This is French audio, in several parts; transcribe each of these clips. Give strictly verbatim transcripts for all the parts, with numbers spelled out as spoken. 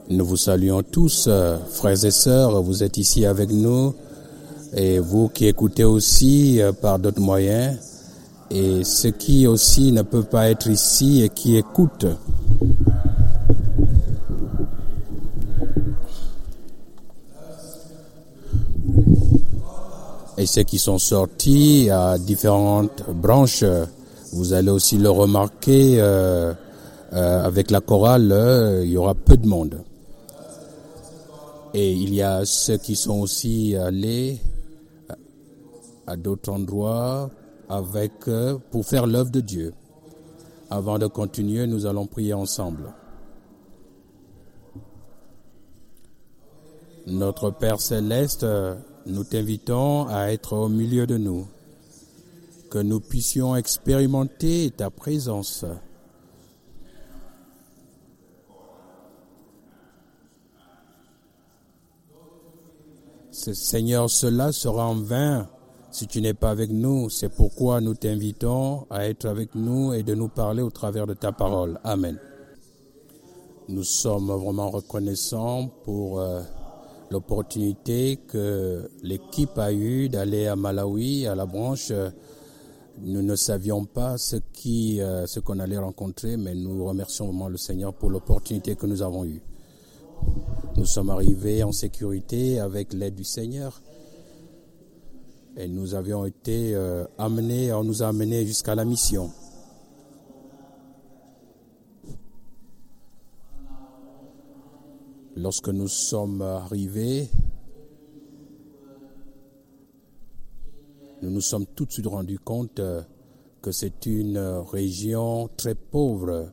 Nous vous saluons tous, frères et sœurs, vous êtes ici avec nous, et vous qui écoutez aussi par d'autres moyens, et ceux qui aussi ne peuvent pas être ici et qui écoutent. Et ceux qui sont sortis à différentes branches, vous allez aussi le remarquer, euh, euh, avec la chorale, euh, il y aura peu de monde. Et il y a ceux qui sont aussi allés à d'autres endroits avec euh, pour faire l'œuvre de Dieu. Avant de continuer, nous allons prier ensemble. Notre Père Céleste, nous t'invitons à être au milieu de nous, que nous puissions expérimenter ta présence. Seigneur, cela sera en vain si tu n'es pas avec nous. C'est pourquoi nous t'invitons à être avec nous et de nous parler au travers de ta parole. Amen. Nous sommes vraiment reconnaissants pour euh, l'opportunité que l'équipe a eue d'aller à Malawi, à la branche. Nous ne savions pas ce qui, euh, ce qu'on allait rencontrer, mais nous remercions vraiment le Seigneur pour l'opportunité que nous avons eue. Nous sommes arrivés en sécurité avec l'aide du Seigneur et nous avions été euh, amenés, on nous a amenés jusqu'à la mission. Lorsque nous sommes arrivés, nous nous sommes tout de suite rendus compte que c'est une région très pauvre.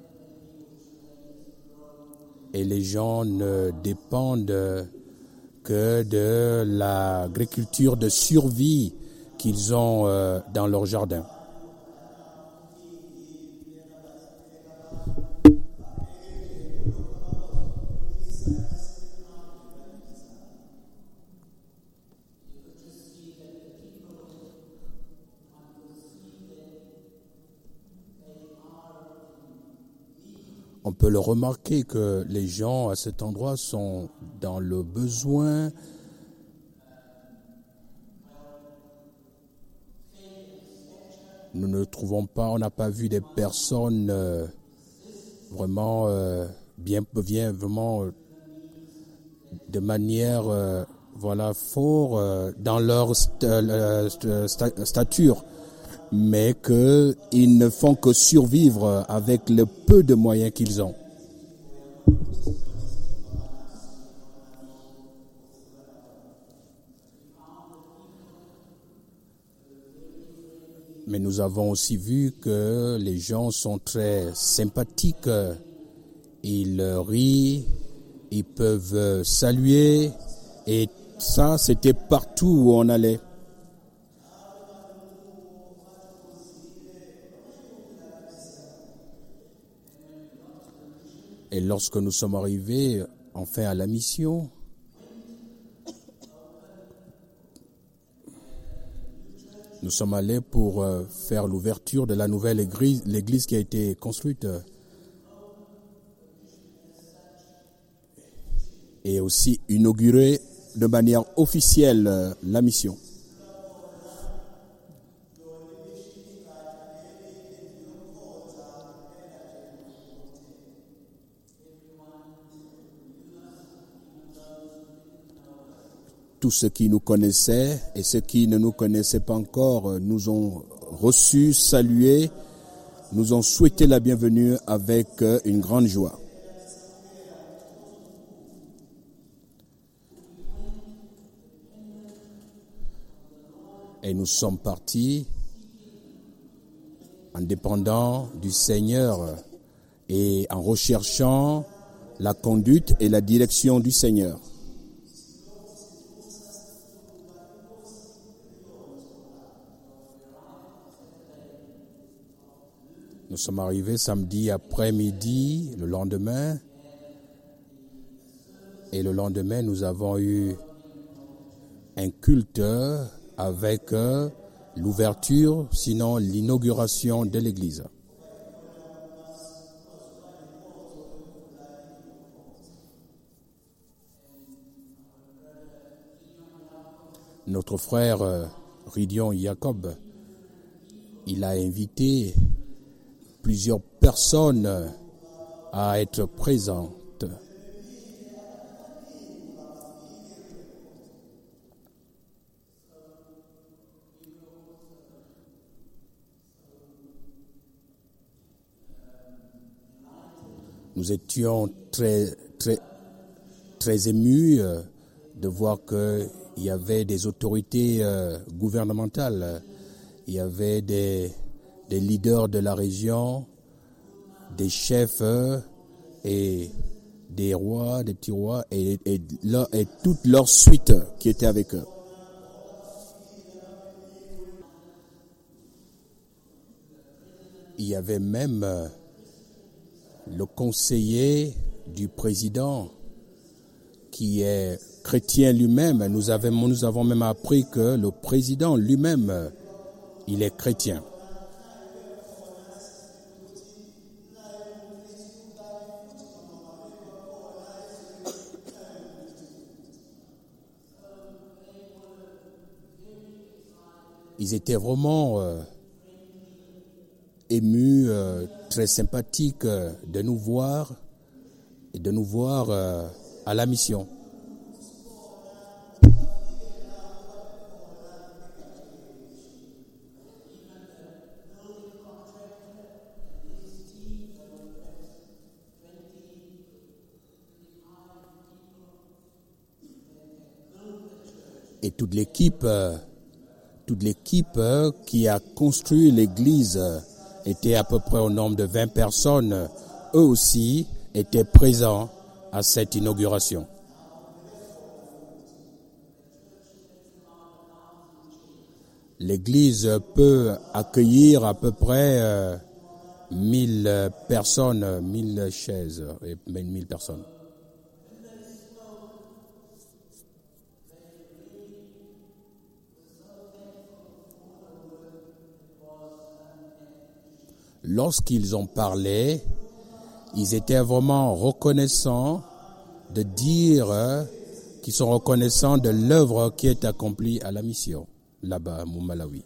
Et les gens ne dépendent que de l'agriculture de survie qu'ils ont euh, dans leur jardin. On peut le remarquer que les gens à cet endroit sont dans le besoin. Nous ne trouvons pas, on n'a pas vu des personnes euh, vraiment euh, bien, bien, vraiment euh, de manière, euh, voilà, fort euh, dans leur st- euh, st- stature. Mais qu'ils ne font que survivre avec le peu de moyens qu'ils ont. Mais nous avons aussi vu que les gens sont très sympathiques, ils rient, ils peuvent saluer, et ça, c'était partout où on allait. Et lorsque nous sommes arrivés enfin à la mission, nous sommes allés pour euh, faire l'ouverture de la nouvelle église, l'église qui a été construite, et aussi inaugurer de manière officielle euh, la mission. Tous ceux qui nous connaissaient et ceux qui ne nous connaissaient pas encore nous ont reçus, salués, nous ont souhaité la bienvenue avec une grande joie. Et nous sommes partis en dépendant du Seigneur et en recherchant la conduite et la direction du Seigneur. Nous sommes arrivés samedi après-midi, le lendemain. Et le lendemain, nous avons eu un culte avec l'ouverture, sinon l'inauguration de l'église. notre frère euh, Ridion Jacob, il a invité plusieurs personnes à être présentes. Nous étions très, très, très émus de voir qu'il y avait des autorités gouvernementales, il y avait des, des leaders de la région, des chefs et des rois, des petits rois et, et, leur, et toute leur suite qui était avec eux. Il y avait même le conseiller du président qui est chrétien lui-même. Nous avons, nous avons même appris que le président lui-même, il est chrétien. Ils étaient vraiment euh, émus, euh, très sympathiques euh, de nous voir et de nous voir euh, à la mission. Et toute l'équipe, euh, toute l'équipe euh, qui a construit l'église euh, était à peu près au nombre de vingt personnes. Eux aussi étaient présents à cette inauguration. L'église peut accueillir à peu près euh, mille personnes, mille chaises et mille personnes. Lorsqu'ils ont parlé, ils étaient vraiment reconnaissants de dire euh, qu'ils sont reconnaissants de l'œuvre qui est accomplie à la mission, là-bas, au Malawi.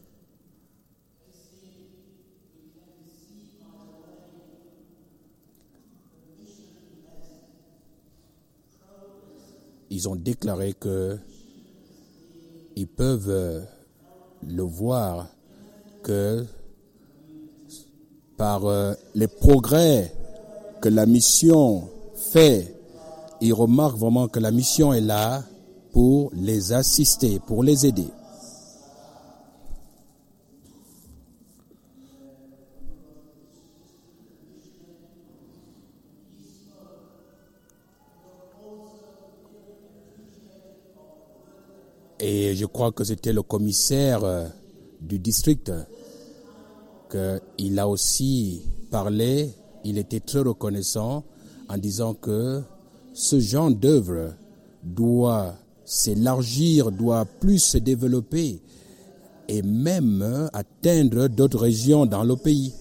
Ils ont déclaré que ils peuvent euh, le voir que par euh, les progrès que la mission fait, ils remarquent vraiment que la mission est là pour les assister, pour les aider. Et je crois que c'était le commissaire euh, du district qu'il a aussi parlé, il était très reconnaissant en disant que ce genre d'œuvre doit s'élargir, doit plus se développer et même atteindre d'autres régions dans le pays.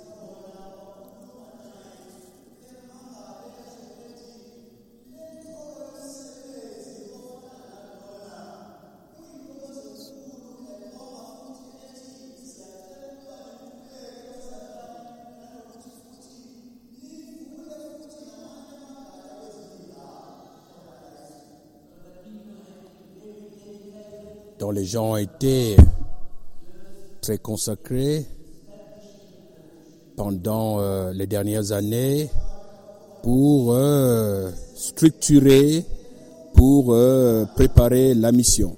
dont les gens ont été très consacrés pendant euh, les dernières années pour euh, structurer, pour euh, préparer la mission.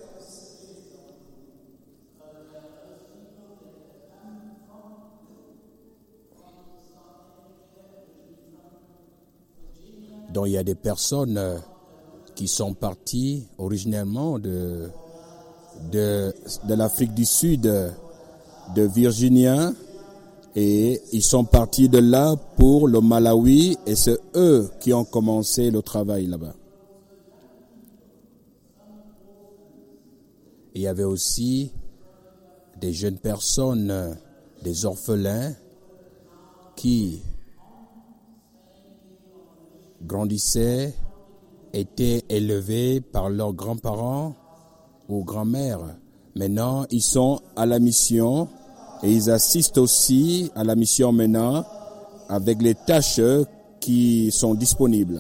Donc il y a des personnes euh, qui sont parties originellement de de, de l'Afrique du Sud, de Virginia, et ils sont partis de là pour le Malawi, et c'est eux qui ont commencé le travail là-bas. Il y avait aussi des jeunes personnes, des orphelins, qui grandissaient, étaient élevés par leurs grands-parents, ou grand-mère. Maintenant, ils sont à la mission et ils assistent aussi à la mission maintenant avec les tâches qui sont disponibles.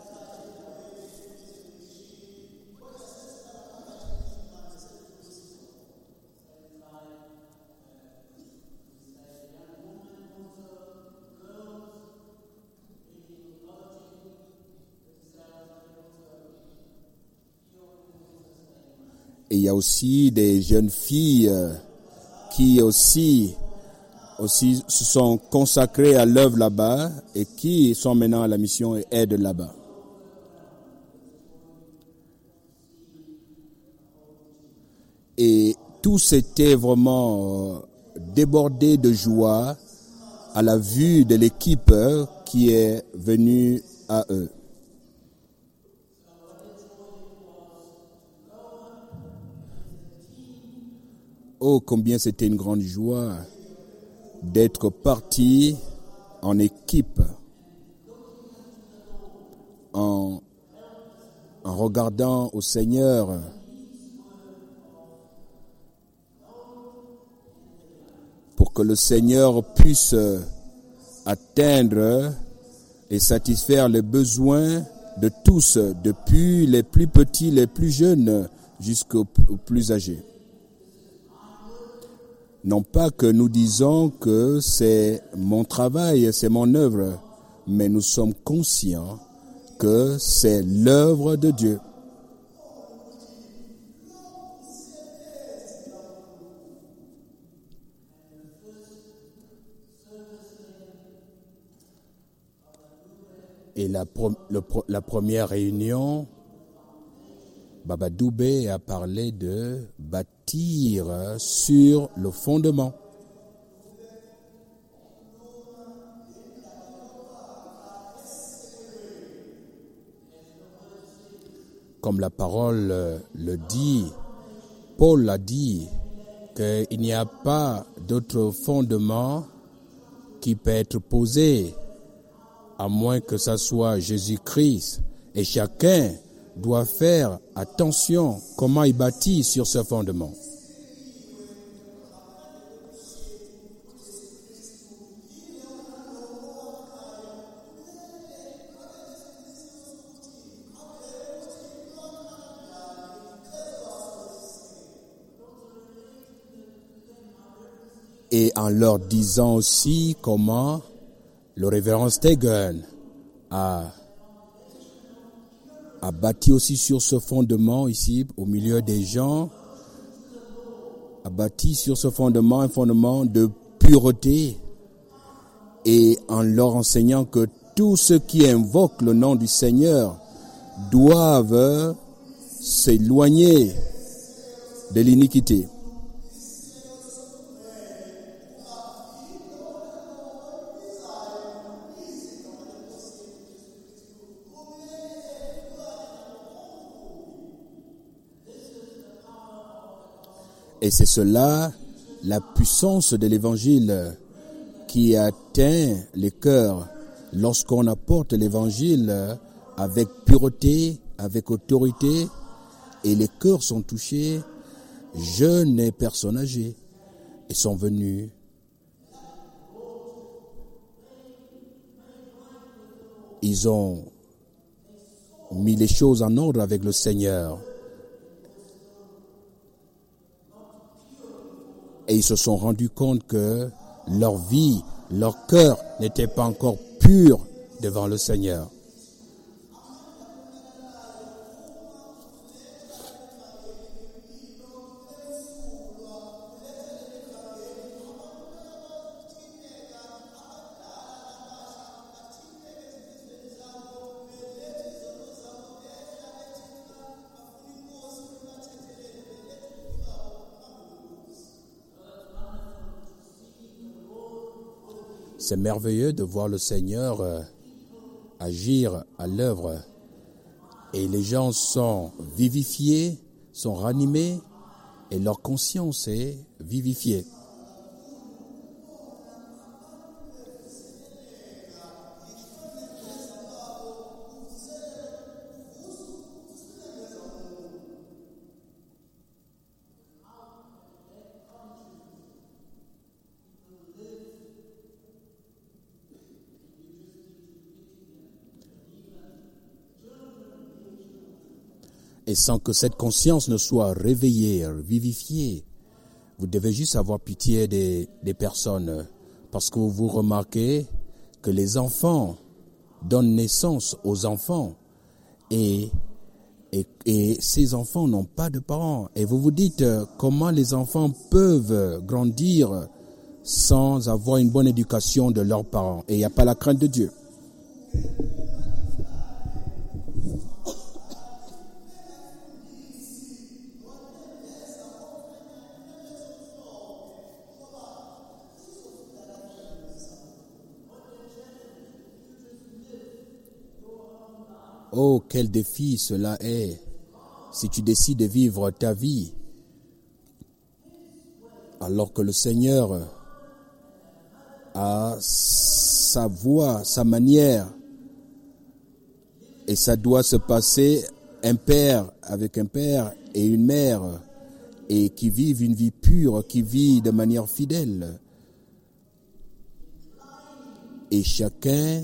Et il y a aussi des jeunes filles qui aussi, aussi se sont consacrées à l'œuvre là-bas et qui sont maintenant à la mission et aident là-bas. Et tous étaient vraiment débordés de joie à la vue de l'équipe qui est venue à eux. Oh, combien c'était une grande joie d'être parti en équipe, en, en regardant au Seigneur, pour que le Seigneur puisse atteindre et satisfaire les besoins de tous, depuis les plus petits, les plus jeunes, jusqu'aux plus âgés. Non pas que nous disons que c'est mon travail, c'est mon œuvre, mais nous sommes conscients que c'est l'œuvre de Dieu. Et la, le, la première réunion, Baba Doubé a parlé de bâtir sur le fondement. Comme la parole le dit, Paul l'a dit, qu'il n'y a pas d'autre fondement qui peut être posé, à moins que ce soit Jésus-Christ, et chacun doit faire attention comment il bâtit sur ce fondement. Et en leur disant aussi comment le révérend Stegen a a bâti aussi sur ce fondement ici, au milieu des gens, a bâti sur ce fondement un fondement de pureté, et en leur enseignant que tous ceux qui invoquent le nom du Seigneur doivent s'éloigner de l'iniquité. Et c'est cela, la puissance de l'évangile qui atteint les cœurs lorsqu'on apporte l'évangile avec pureté, avec autorité, et les cœurs sont touchés, jeunes et personnes âgées, et sont venus. Ils ont mis les choses en ordre avec le Seigneur. Et ils se sont rendus compte que leur vie, leur cœur n'était pas encore pur devant le Seigneur. C'est merveilleux de voir le Seigneur euh, agir à l'œuvre. Et les gens sont vivifiés, sont ranimés, et leur conscience est vivifiée. Et sans que cette conscience ne soit réveillée, vivifiée, vous devez juste avoir pitié des, des personnes. Parce que vous remarquez que les enfants donnent naissance aux enfants. Et, et, et ces enfants n'ont pas de parents. Et vous vous dites euh, comment les enfants peuvent grandir sans avoir une bonne éducation de leurs parents. Et il n'y a pas la crainte de Dieu. Oh, quel défi cela est, si tu décides de vivre ta vie, alors que le Seigneur a sa voie, sa manière, et ça doit se passer un père avec un père et une mère, et qui vivent une vie pure, qui vit de manière fidèle. Et chacun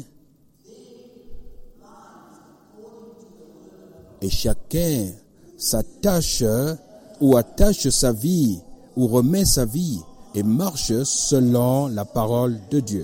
Et chacun s'attache ou attache sa vie ou remet sa vie et marche selon la parole de Dieu.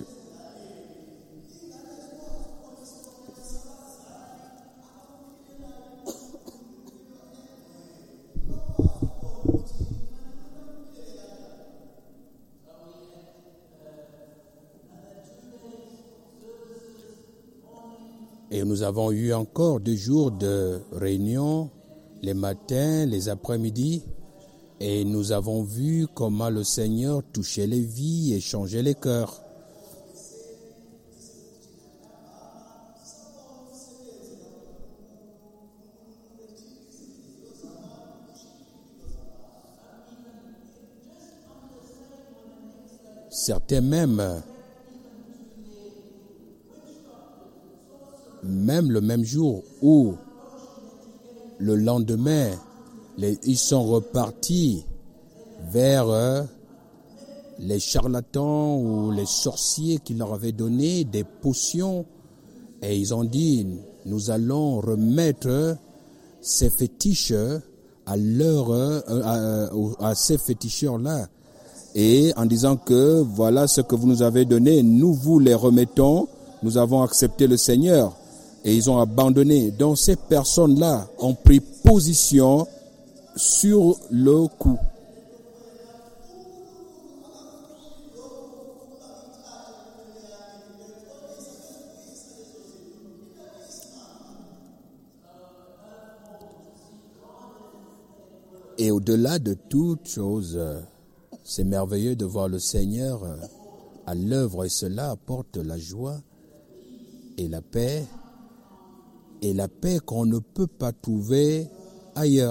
Et nous avons eu encore deux jours de réunion, les matins, les après-midi, et nous avons vu comment le Seigneur touchait les vies et changeait les cœurs. Certains même, même le même jour où le lendemain, les, ils sont repartis vers euh, les charlatans ou les sorciers qui leur avaient donné des potions et ils ont dit, nous allons remettre ces fétiches à leur, euh, à, à ces féticheurs-là. Et en disant que voilà ce que vous nous avez donné, nous vous les remettons, nous avons accepté le Seigneur. Et ils ont abandonné. Donc ces personnes-là ont pris position sur le coup. Et au-delà de toute chose, c'est merveilleux de voir le Seigneur à l'œuvre et cela apporte la joie et la paix. Et la paix qu'on ne peut pas trouver ailleurs.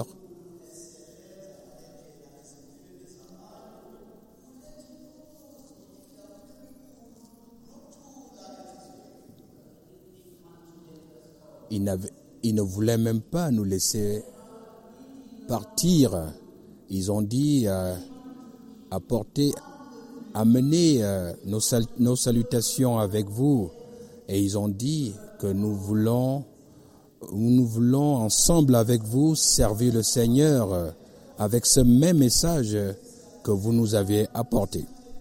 Ils, n'avaient, ils ne voulaient même pas nous laisser partir. Ils ont dit euh, apporter, amener euh, nos, sal- nos salutations avec vous. Et ils ont dit que nous voulons Nous voulons ensemble avec vous servir le Seigneur avec ce même message que vous nous avez apporté.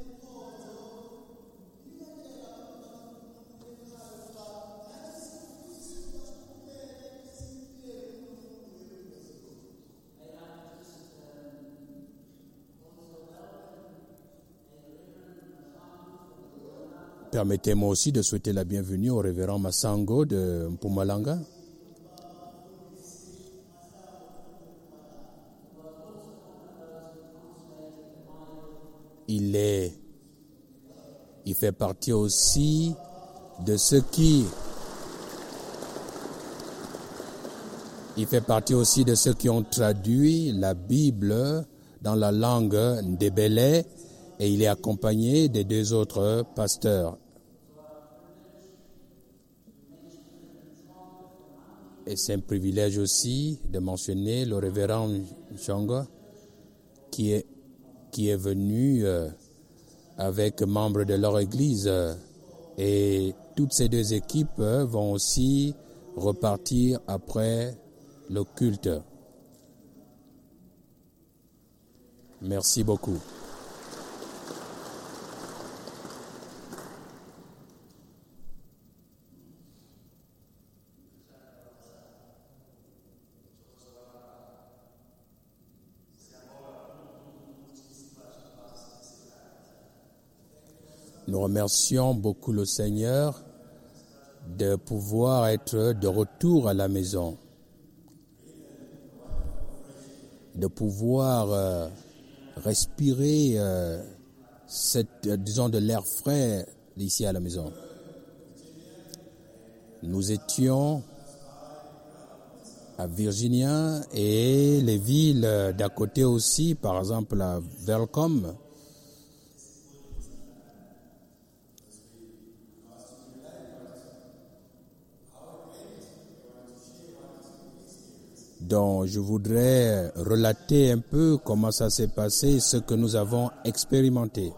Permettez-moi aussi de souhaiter la bienvenue au révérend Massango de Mpumalanga. Il est, il fait partie aussi de ceux qui, il fait partie aussi de ceux qui ont traduit la Bible dans la langue ndébélé et il est accompagné des deux autres pasteurs. Et c'est un privilège aussi de mentionner le révérend Nchonga qui est qui est venu euh, avec membres de leur église euh, et toutes ces deux équipes euh, vont aussi repartir après le culte. Merci beaucoup. Nous remercions beaucoup le Seigneur de pouvoir être de retour à la maison, de pouvoir euh, respirer euh, cette, euh, disons, de l'air frais ici à la maison. Nous étions à Virginia et les villes d'à côté aussi, par exemple à Welcome. Donc, je voudrais relater un peu comment ça s'est passé, ce que nous avons expérimenté.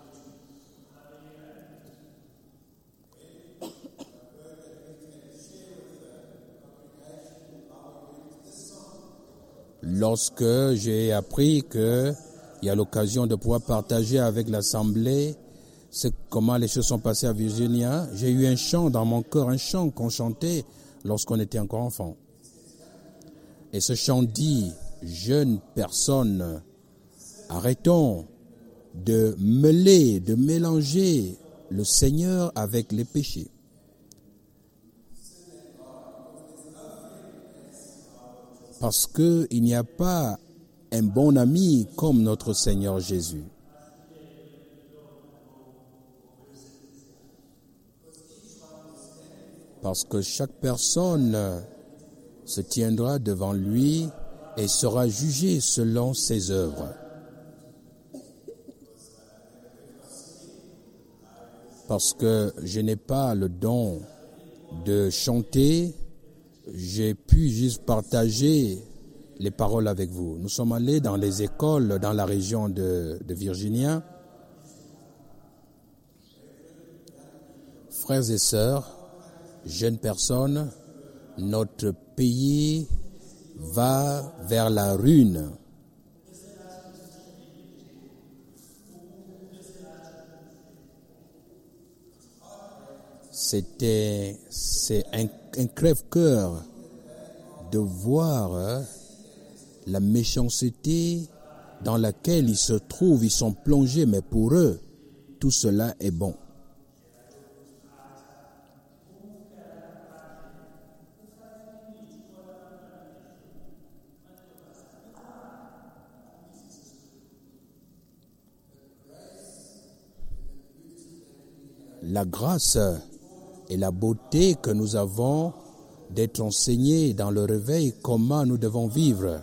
Lorsque j'ai appris qu'il y a l'occasion de pouvoir partager avec l'Assemblée ce, comment les choses sont passées à Virginia, j'ai eu un chant dans mon cœur, un chant qu'on chantait lorsqu'on était encore enfant. Et ce chant dit, jeunes personnes, arrêtons de mêler, de mélanger le Seigneur avec les péchés. Parce qu'il n'y a pas un bon ami comme notre Seigneur Jésus. Parce que chaque personne se tiendra devant lui et sera jugé selon ses œuvres. Parce que je n'ai pas le don de chanter, j'ai pu juste partager les paroles avec vous. Nous sommes allés dans les écoles dans la région de, de Virginia. Frères et sœurs, jeunes personnes, notre pays va vers la ruine. C'était, c'est un, un crève-cœur de voir la méchanceté dans laquelle ils se trouvent, ils sont plongés, mais pour eux, tout cela est bon. La grâce et la beauté que nous avons d'être enseignés dans le réveil, comment nous devons vivre.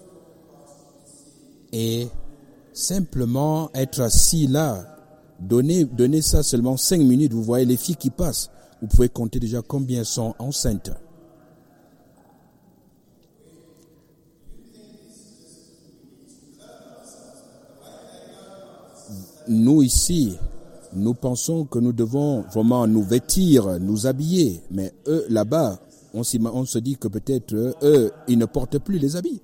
Et simplement être assis là, donner, donner ça seulement cinq minutes, vous voyez les filles qui passent, vous pouvez compter déjà combien sont enceintes. Nous ici, nous pensons que nous devons vraiment nous vêtir, nous habiller, mais eux là-bas, on, on se dit que peut-être eux, ils ne portent plus les habits.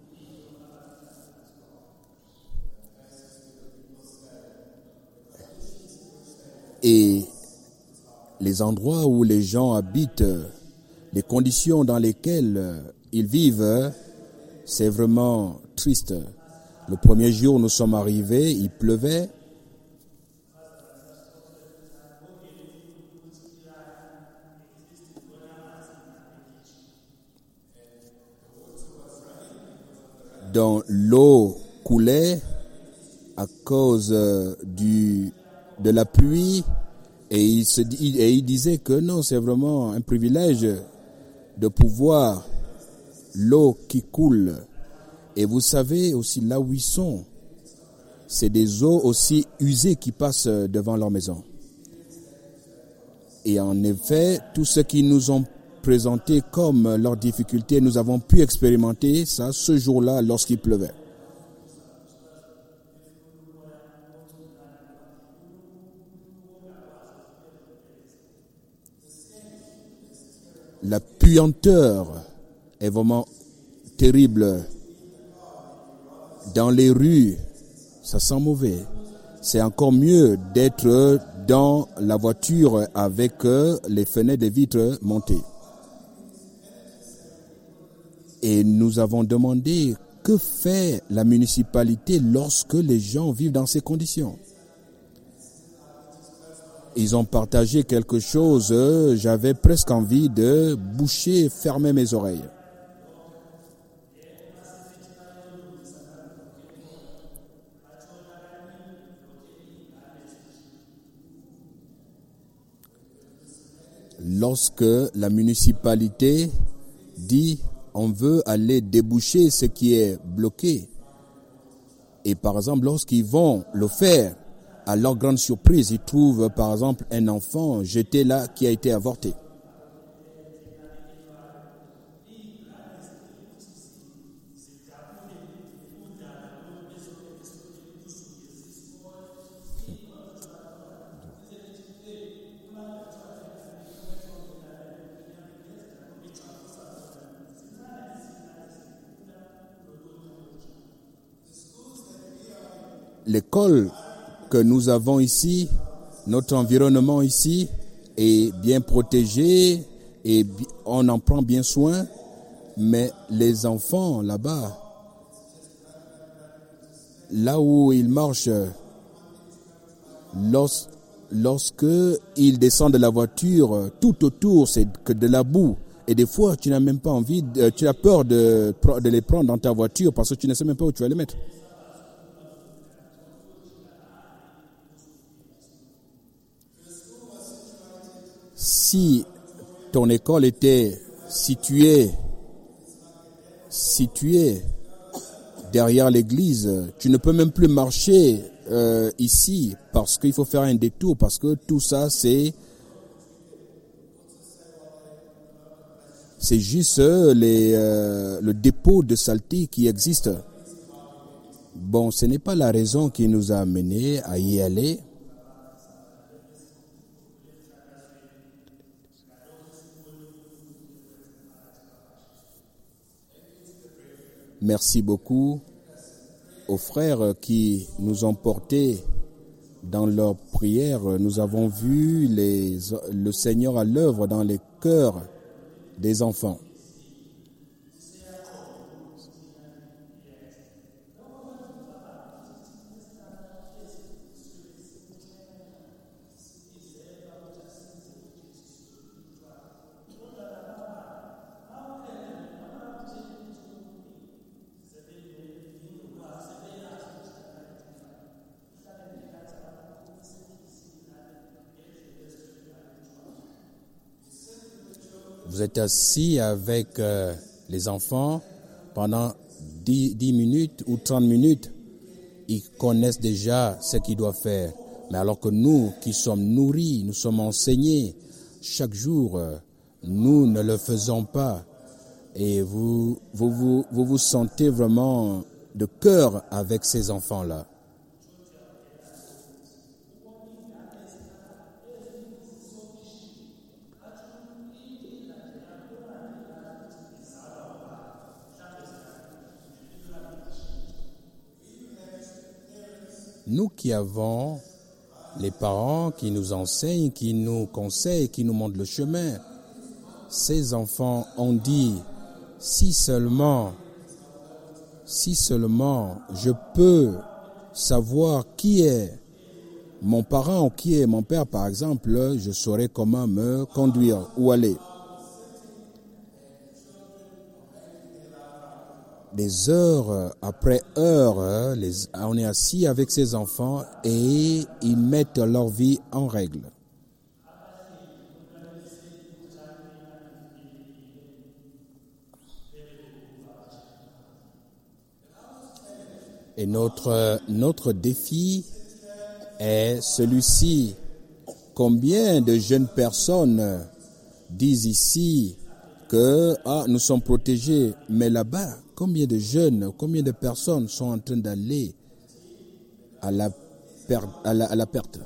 Et les endroits où les gens habitent, les conditions dans lesquelles ils vivent, c'est vraiment triste. Le premier jour, nous sommes arrivés, il pleuvait. Donc l'eau coulait à cause du, de la pluie et il, se, et il disait que non, c'est vraiment un privilège de pouvoir l'eau qui coule. Et vous savez aussi là où ils sont, c'est des eaux aussi usées qui passent devant leur maison. Et en effet, tout ce qu'ils nous ont présenté comme leurs difficultés, nous avons pu expérimenter ça ce jour-là lorsqu'il pleuvait. La puanteur est vraiment terrible. Dans les rues, ça sent mauvais. C'est encore mieux d'être dans la voiture avec les fenêtres des vitres montées. Et nous avons demandé que fait la municipalité lorsque les gens vivent dans ces conditions. Ils ont partagé quelque chose, j'avais presque envie de boucher, fermer mes oreilles. Lorsque la municipalité dit on veut aller déboucher ce qui est bloqué, et par exemple lorsqu'ils vont le faire, à leur grande surprise, ils trouvent par exemple un enfant jeté là qui a été avorté. L'école que nous avons ici, notre environnement ici est bien protégé et on en prend bien soin, mais les enfants là-bas, là où ils marchent, lors, lorsque ils descendent de la voiture, tout autour c'est que de la boue. Et des fois, tu n'as même pas envie, de, tu as peur de, de les prendre dans ta voiture parce que tu ne sais même pas où tu vas les mettre. Si ton école était située, située derrière l'église, tu ne peux même plus marcher euh, ici parce qu'il faut faire un détour, parce que tout ça c'est c'est juste les, euh, le dépôt de saleté qui existe. Bon, ce n'est pas la raison qui nous a amenés à y aller. Merci beaucoup aux frères qui nous ont portés dans leur prière. Nous avons vu les, le Seigneur à l'œuvre dans les cœurs des enfants. Vous êtes assis avec euh, les enfants pendant dix, dix minutes ou trente minutes. Ils connaissent déjà ce qu'ils doivent faire. Mais alors que nous, qui sommes nourris, nous sommes enseignés chaque jour, euh, nous ne le faisons pas. Et vous vous, vous, vous vous sentez vraiment de cœur avec ces enfants-là. Nous qui avons les parents qui nous enseignent, qui nous conseillent, qui nous montrent le chemin, ces enfants ont dit, si seulement, si seulement je peux savoir qui est mon parent ou qui est mon père, par exemple, je saurais comment me conduire, où aller. Des heures après heures, les, on est assis avec ces enfants et ils mettent leur vie en règle. Et notre, notre défi est celui-ci. Combien de jeunes personnes disent ici que ah, nous sommes protégés, mais là-bas, combien de jeunes, combien de personnes sont en train d'aller à la, per- à la, à la perte?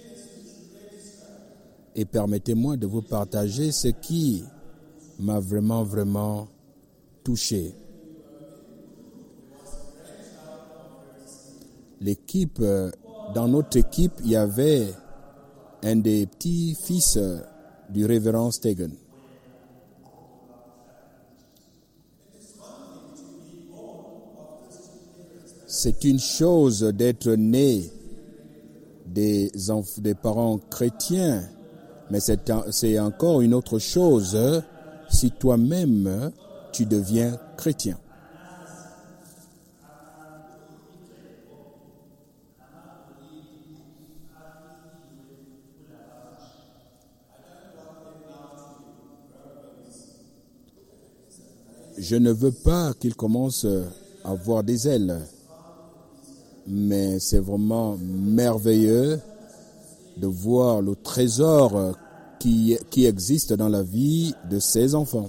Et permettez-moi de vous partager ce qui m'a vraiment, vraiment touché. l'équipe, dans notre équipe, il y avait un des petits-fils du révérend Stegen. C'est une chose d'être né des, enf- des parents chrétiens, mais c'est, un, c'est encore une autre chose si toi-même tu deviens chrétien. Je ne veux pas qu'il commence à avoir des ailes, mais c'est vraiment merveilleux de voir le trésor qui, qui existe dans la vie de ces enfants.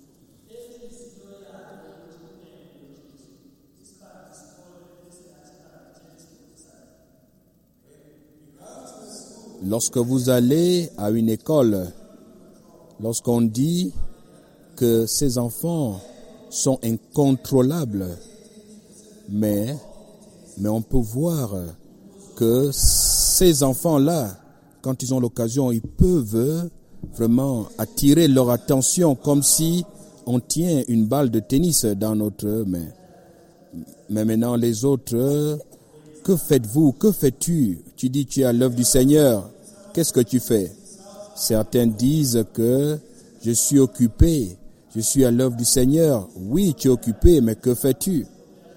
Lorsque vous allez à une école, lorsqu'on dit que ces enfants sont incontrôlables, mais, mais on peut voir que ces enfants-là, quand ils ont l'occasion, ils peuvent vraiment attirer leur attention comme si on tient une balle de tennis dans notre main. Mais maintenant, les autres, que faites-vous? Que fais-tu? Tu dis tu es à l'œuvre du Seigneur. Qu'est-ce que tu fais? Certains disent que je suis occupé. Je suis à l'œuvre du Seigneur. Oui, tu es occupé, mais que fais-tu?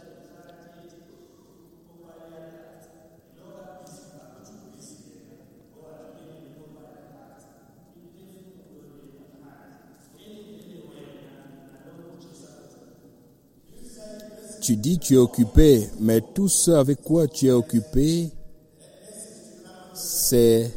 Tu dis tu es occupé, mais tout ce avec quoi tu es occupé, c'est,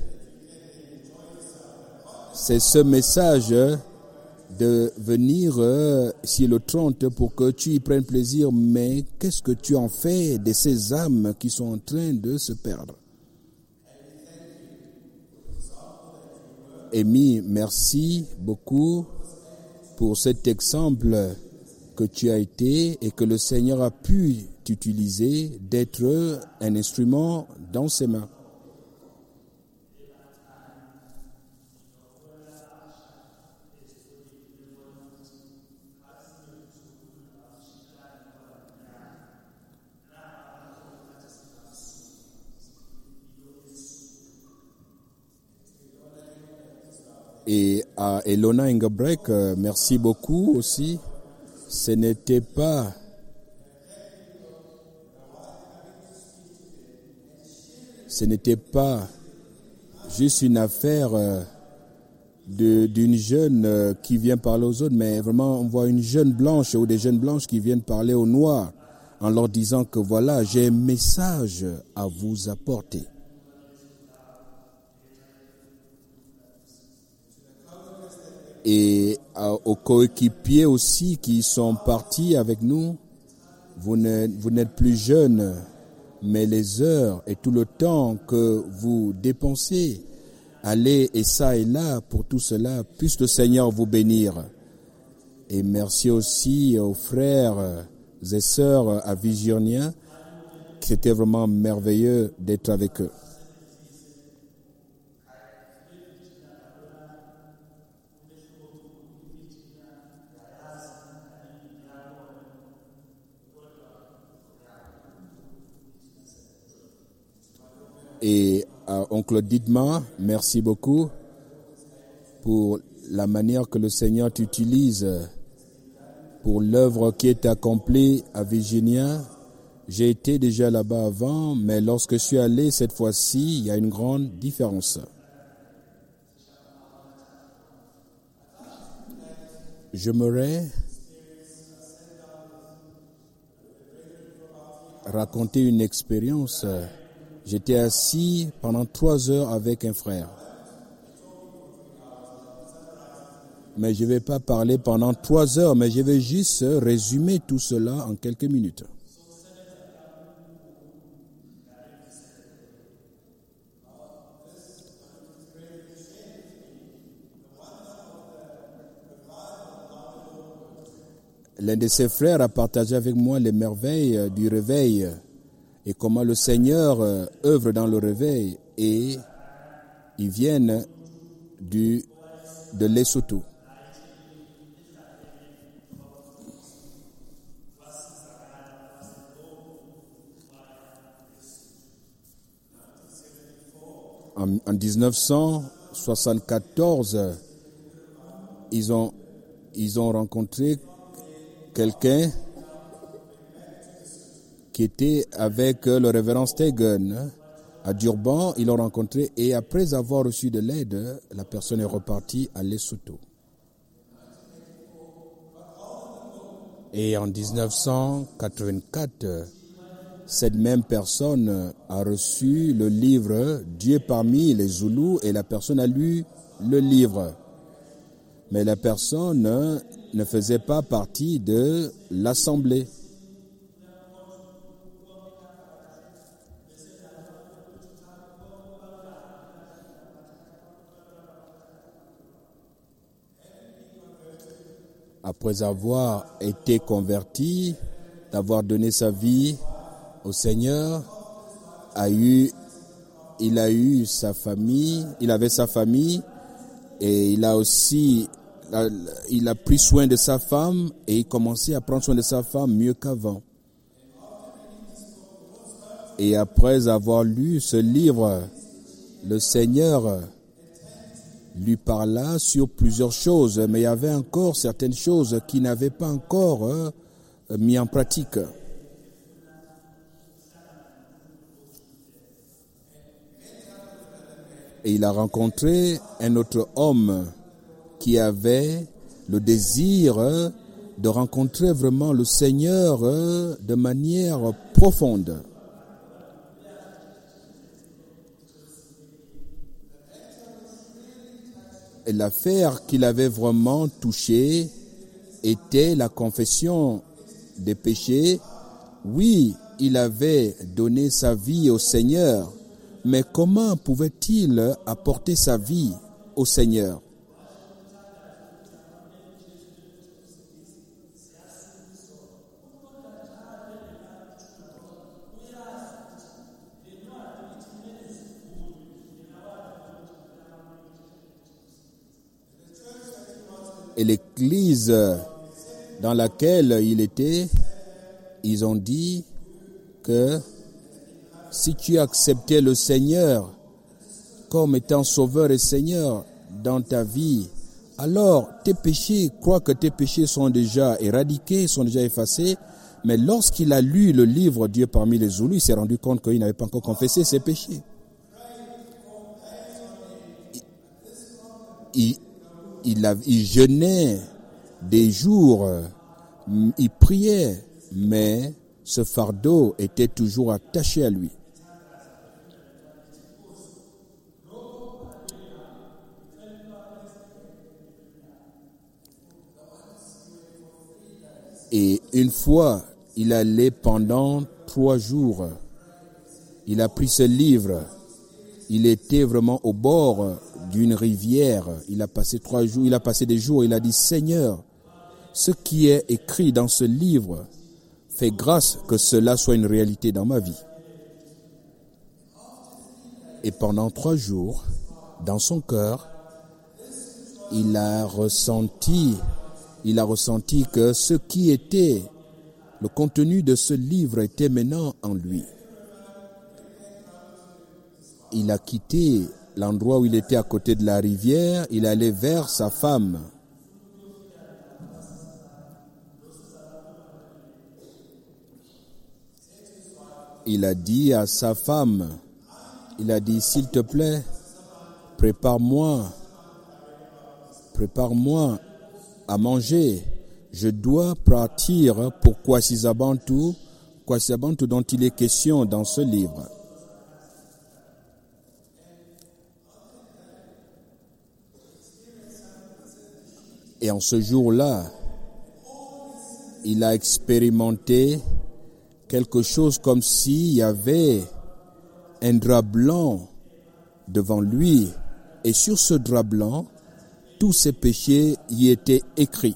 c'est ce message de venir euh, sur le trente pour que tu y prennes plaisir, mais qu'est-ce que tu en fais de ces âmes qui sont en train de se perdre? Amy, merci beaucoup pour cet exemple que tu as été et que le Seigneur a pu t'utiliser d'être un instrument dans ses mains. Et à Elona Ingebrek, merci beaucoup aussi. Ce n'était pas ce n'était pas juste une affaire de, d'une jeune qui vient parler aux autres, mais vraiment on voit une jeune blanche ou des jeunes blanches qui viennent parler aux noirs en leur disant que voilà, j'ai un message à vous apporter. Et aux coéquipiers aussi qui sont partis avec nous, vous n'êtes, vous n'êtes plus jeunes, mais les heures et tout le temps que vous dépensez, allez et ça et là pour tout cela, puisse le Seigneur vous bénir. Et merci aussi aux frères et sœurs à Virginia, c'était vraiment merveilleux d'être avec eux. Et à oncle Dietmar, merci beaucoup pour la manière que le Seigneur t'utilise pour l'œuvre qui est accomplie à Virginia. J'ai été déjà là-bas avant, mais lorsque je suis allé cette fois-ci, il y a une grande différence. J'aimerais raconter une expérience. J'étais assis pendant trois heures avec un frère. Mais je ne vais pas parler pendant trois heures, mais je vais juste résumer tout cela en quelques minutes. L'un de ses frères a partagé avec moi les merveilles du réveil. et comment le Seigneur euh, œuvre dans le réveil, et ils viennent du, de Lesotho. En, en dix-neuf cent soixante-quatorze, ils ont, ils ont rencontré quelqu'un qui était avec le révérend Stegen à Durban. Ils l'ont rencontré et après avoir reçu de l'aide, la personne est repartie à Lesotho. Et en dix-neuf cent quatre-vingt-quatre, cette même personne a reçu le livre « Dieu parmi les Zoulous » et la personne a lu le livre. Mais la personne ne faisait pas partie de l'assemblée. Après avoir été converti, d'avoir donné sa vie au Seigneur, a eu, il a eu sa famille, il avait sa famille et il a aussi, il a pris soin de sa femme et il commençait à prendre soin de sa femme mieux qu'avant. Et après avoir lu ce livre, le Seigneur lui parla sur plusieurs choses, mais il y avait encore certaines choses qu'il n'avait pas encore euh, mis en pratique. Et il a rencontré un autre homme qui avait le désir de rencontrer vraiment le Seigneur de manière profonde. Et l'affaire qu'il avait vraiment touchée était la confession des péchés. Oui, il avait donné sa vie au Seigneur, mais comment pouvait-il apporter sa vie au Seigneur? Et l'église dans laquelle il était, ils ont dit que si tu acceptais le Seigneur comme étant sauveur et Seigneur dans ta vie, alors tes péchés, crois que tes péchés sont déjà éradiqués, sont déjà effacés. Mais lorsqu'il a lu le livre Dieu parmi les Zoulous, il s'est rendu compte qu'il n'avait pas encore confessé ses péchés. Il, il, a, il jeûnait des jours, il priait, mais ce fardeau était toujours attaché à lui. Et une fois, il allait pendant trois jours. Il a pris ce livre. Il était vraiment au bord d'une rivière. Il a passé trois jours. Il a passé des jours. Il a dit, Seigneur, ce qui est écrit dans ce livre, fais grâce que cela soit une réalité dans ma vie. Et pendant trois jours, dans son cœur, il a ressenti Il a ressenti que ce qui était, le contenu de ce livre était maintenant en lui. Il a quitté l'endroit où il était à côté de la rivière, il allait vers sa femme. Il a dit à sa femme, il a dit, s'il te plaît, prépare-moi, prépare-moi à manger. Je dois partir pour Kwasizabantu, Kwasizabantu dont il est question dans ce livre. Et en ce jour-là, il a expérimenté quelque chose comme s'il y avait un drap blanc devant lui. Et sur ce drap blanc, tous ses péchés y étaient écrits.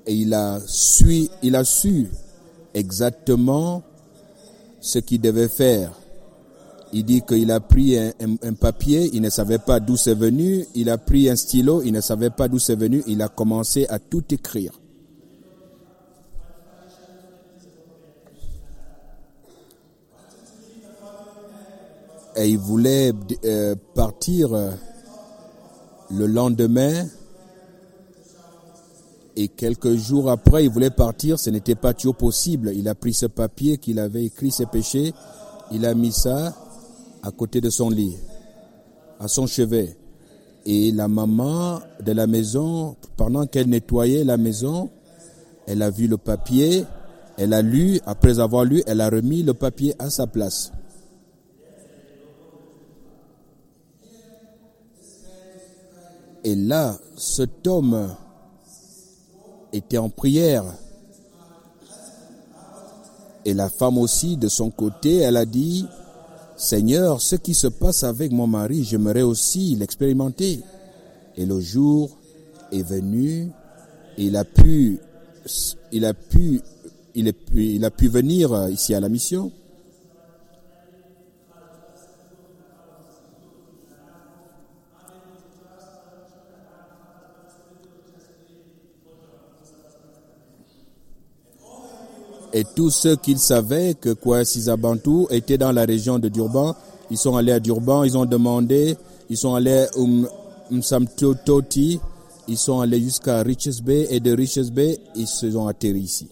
et il a su, il a su exactement ce qu'il devait faire. Il dit qu'il a pris un, un, un papier, il ne savait pas d'où c'est venu, il a pris un stylo, il ne savait pas d'où c'est venu, il a commencé à tout écrire. Et il voulait euh, partir euh, le lendemain, et quelques jours après, il voulait partir, ce n'était pas toujours possible. Il a pris ce papier qu'il avait écrit ses péchés, il a mis ça à côté de son lit, à son chevet. Et la maman de la maison, pendant qu'elle nettoyait la maison, elle a vu le papier, elle a lu, après avoir lu, elle a remis le papier à sa place. Et là, cet homme était en prière. Et la femme aussi, de son côté, elle a dit, « Seigneur, ce qui se passe avec mon mari, j'aimerais aussi l'expérimenter. » Et le jour est venu, et il a pu, il a pu, il a pu, il a pu venir ici à la mission. Et tous ceux qui savaient que Kwesiza Bantu était dans la région de Durban, ils sont allés à Durban, ils ont demandé, ils sont allés à um, Msamtoti, ils sont allés jusqu'à Richards Bay, et de Richards Bay, ils se sont atterris ici.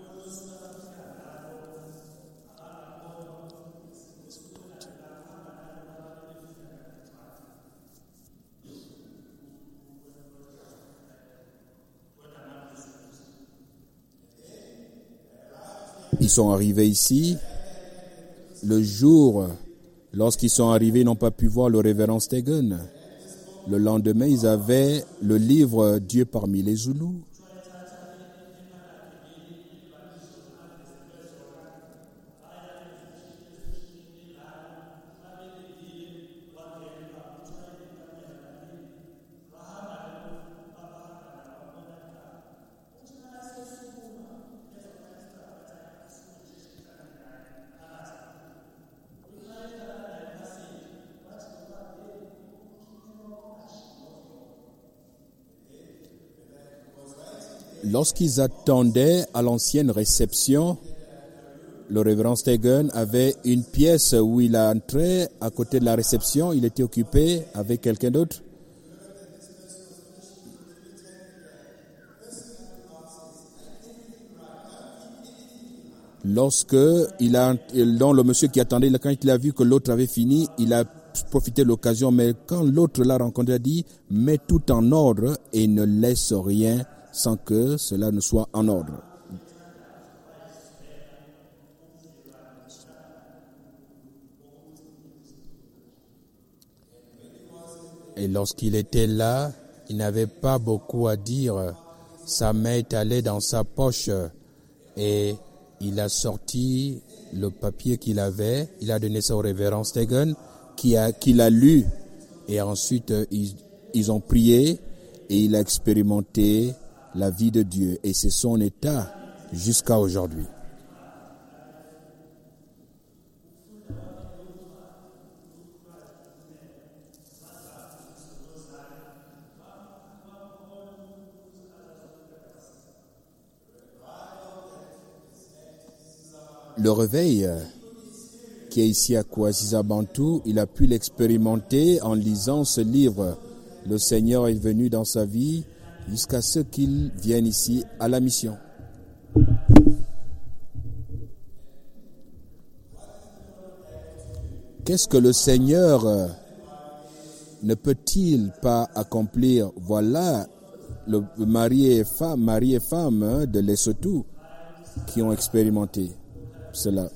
Ils sont arrivés ici. Le jour, lorsqu'ils sont arrivés, ils n'ont pas pu voir le révérend Stegen. Le lendemain, ils avaient le livre Dieu parmi les Zoulous. Lorsqu'ils attendaient à l'ancienne réception, le révérend Stegen avait une pièce où il a entré à côté de la réception. Il était occupé avec quelqu'un d'autre. Lorsque il a, dans le monsieur qui attendait, quand il a vu que l'autre avait fini, il a profité de l'occasion. Mais quand l'autre l'a rencontré, il a dit, mets tout en ordre et ne laisse rien sans que cela ne soit en ordre. Et lorsqu'il était là, il n'avait pas beaucoup à dire. Sa main est allée dans sa poche et il a sorti le papier qu'il avait. Il a donné ça au révérend Stegen qui a, qui l'a lu. Et ensuite, ils, ils ont prié et il a expérimenté la vie de Dieu, et c'est son état jusqu'à aujourd'hui. Le réveil qui est ici à Kwesiza Bantu, il a pu l'expérimenter en lisant ce livre. Le Seigneur est venu dans sa vie jusqu'à ce qu'il vienne ici à la mission. Qu'est-ce que le Seigneur ne peut-il pas accomplir? Voilà le mari et femme, mari et femme de Lesotho qui ont expérimenté cela.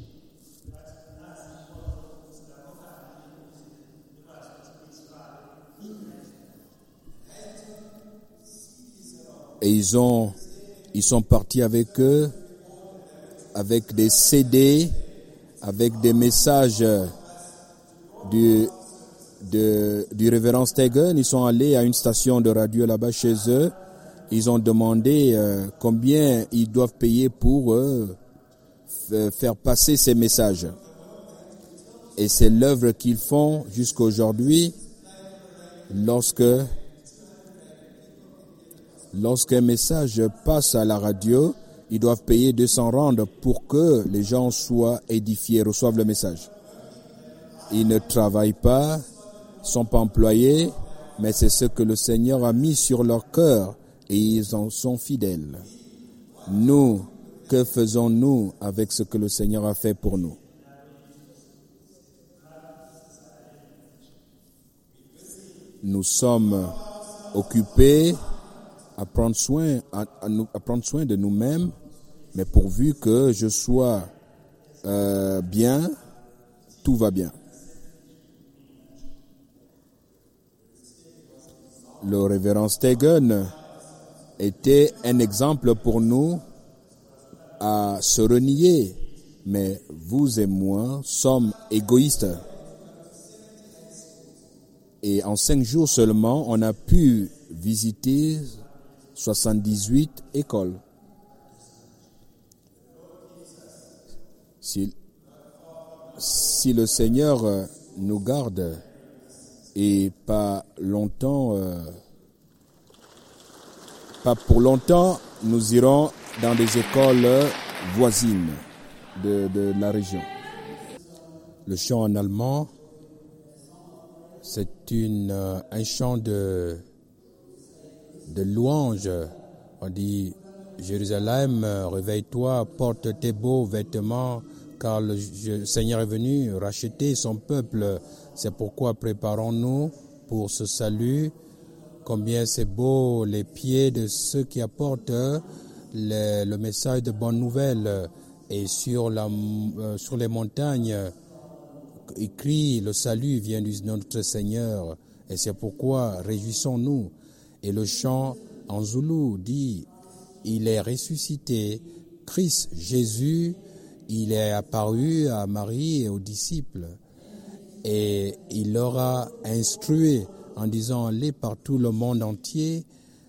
Et ils ont, ils sont partis avec eux, avec des C D, avec des messages du, de, du révérend Stegen. Ils sont allés à une station de radio là-bas chez eux. ils ont demandé euh, combien ils doivent payer pour euh, f- faire passer ces messages. Et c'est l'œuvre qu'ils font jusqu'à aujourd'hui. Lorsque lorsqu'un message passe à la radio, ils doivent payer deux cents rands pour que les gens soient édifiés, reçoivent le message. Ils ne travaillent pas, ne sont pas employés, mais c'est ce que le Seigneur a mis sur leur cœur et ils en sont fidèles. Nous, que faisons-nous avec ce que le Seigneur a fait pour nous? Nous sommes occupés à prendre soin, à, à, nous, à prendre soin de nous-mêmes, mais pourvu que je sois euh, bien, tout va bien. Le révérend Stegen était un exemple pour nous à se renier, mais vous et moi sommes égoïstes. Et en cinq jours seulement, on a pu visiter soixante-dix-huit écoles. Si, si le Seigneur nous garde et pas longtemps, euh, pas pour longtemps, nous irons dans des écoles voisines de, de la région. Le chant en allemand, c'est une, euh, un chant de, de louange. On dit « Jérusalem, réveille-toi, porte tes beaux vêtements, car le, le Seigneur est venu racheter son peuple. C'est pourquoi préparons-nous pour ce salut. Combien c'est beau les pieds de ceux qui apportent le, le message de bonne nouvelle. Et sur, la, euh, sur les montagnes, il crie, le salut vient de notre Seigneur, et c'est pourquoi réjouissons-nous. Et le chant en zoulou dit, il est ressuscité, Christ Jésus, il est apparu à Marie et aux disciples, et il leur a instruit en disant, allez par tout le monde entier,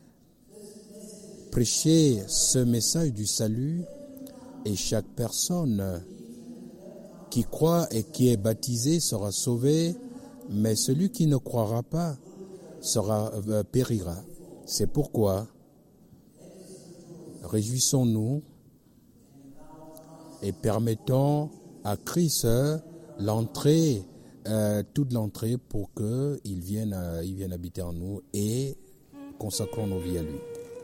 prêchez ce message du salut, et chaque personne qui croit et qui est baptisé sera sauvé, mais celui qui ne croira pas sera euh, périra. C'est pourquoi réjouissons-nous et permettons à Christ l'entrée, euh, toute l'entrée pour qu'il vienne, euh, il vienne habiter en nous et consacrons nos vies à lui.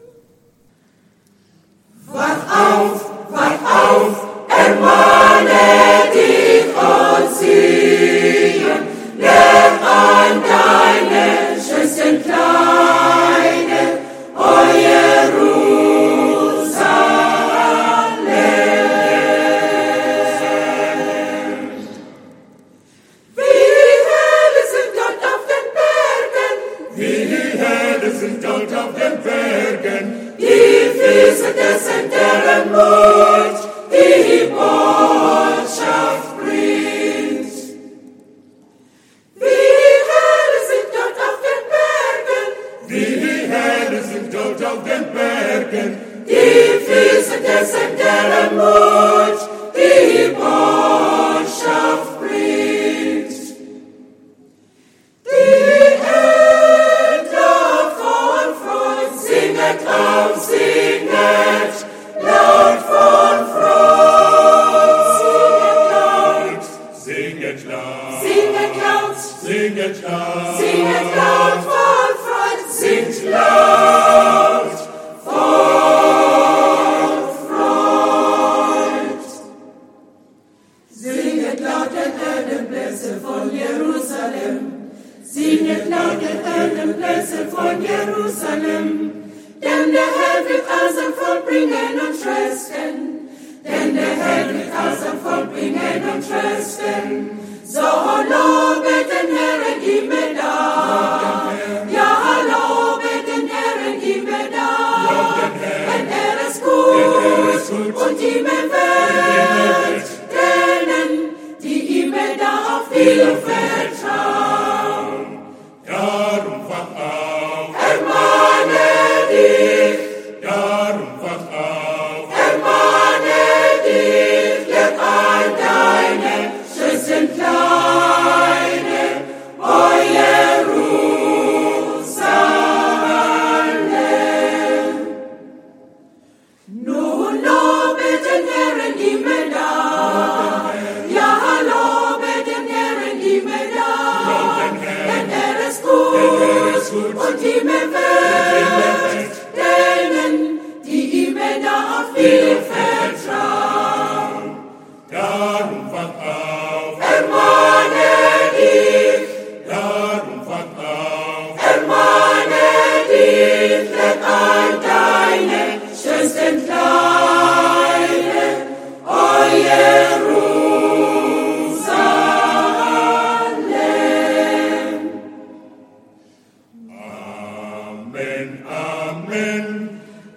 Wach auf, wach auf, ermahne dich und Zion, leg an deine schönsten Kleider, o Jerusalem. Wie helle sind dort auf den Bergen, wie helle sind dort auf den Bergen, die Füße dessen, der Mut die Botschaft bringt. Wie helle sind dort auf den Bergen, wie helle sind dort auf den Bergen, die Füße dessen, der Mut die Botschaft bringt. Die Händler von Freud, singet auf, singet laut von Freud. Singet laut, singet laut, singet laut, singet laut von Freud, singt laut von Freud. Singet laut den Erdenplätze von Jerusalem, singet laut den Erdenplätze von Jerusalem, denn der Herr wird all sein Volk bringen und trösten, denn der Herr wird all sein Volk bringen und trösten. So lobet den Herrn, gib mir da, ja lobet den Herrn, gib mir da, denn er ist gut und ihm wird, denen, die ihm da auf ihn vertrauen. Darum wach auf, ermahne dich, Amen, amen.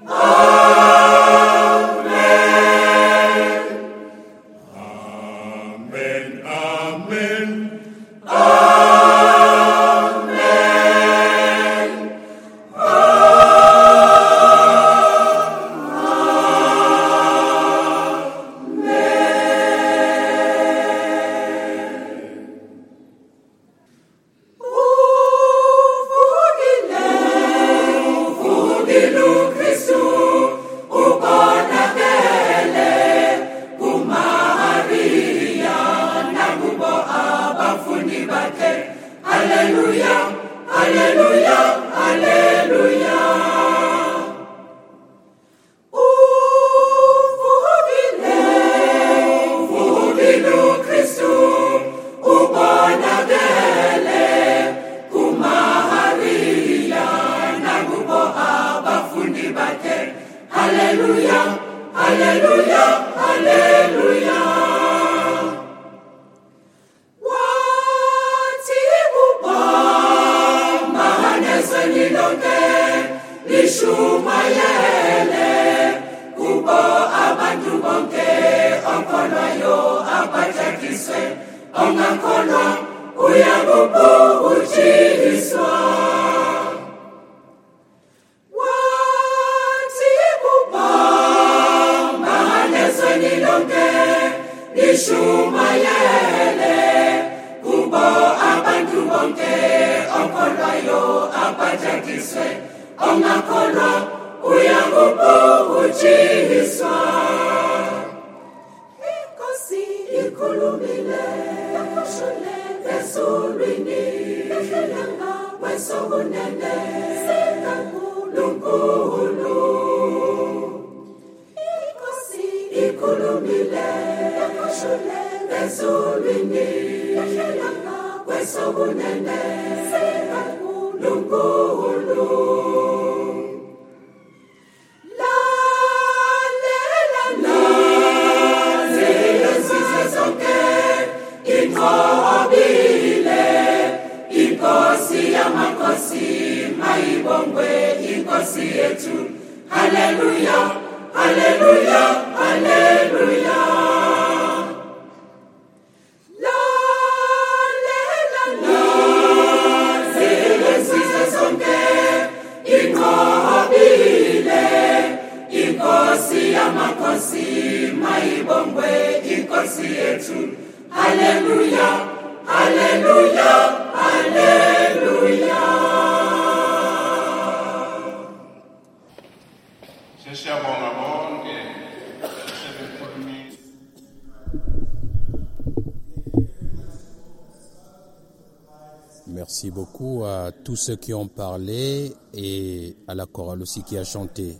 Merci beaucoup à tous ceux qui ont parlé et à la chorale aussi qui a chanté.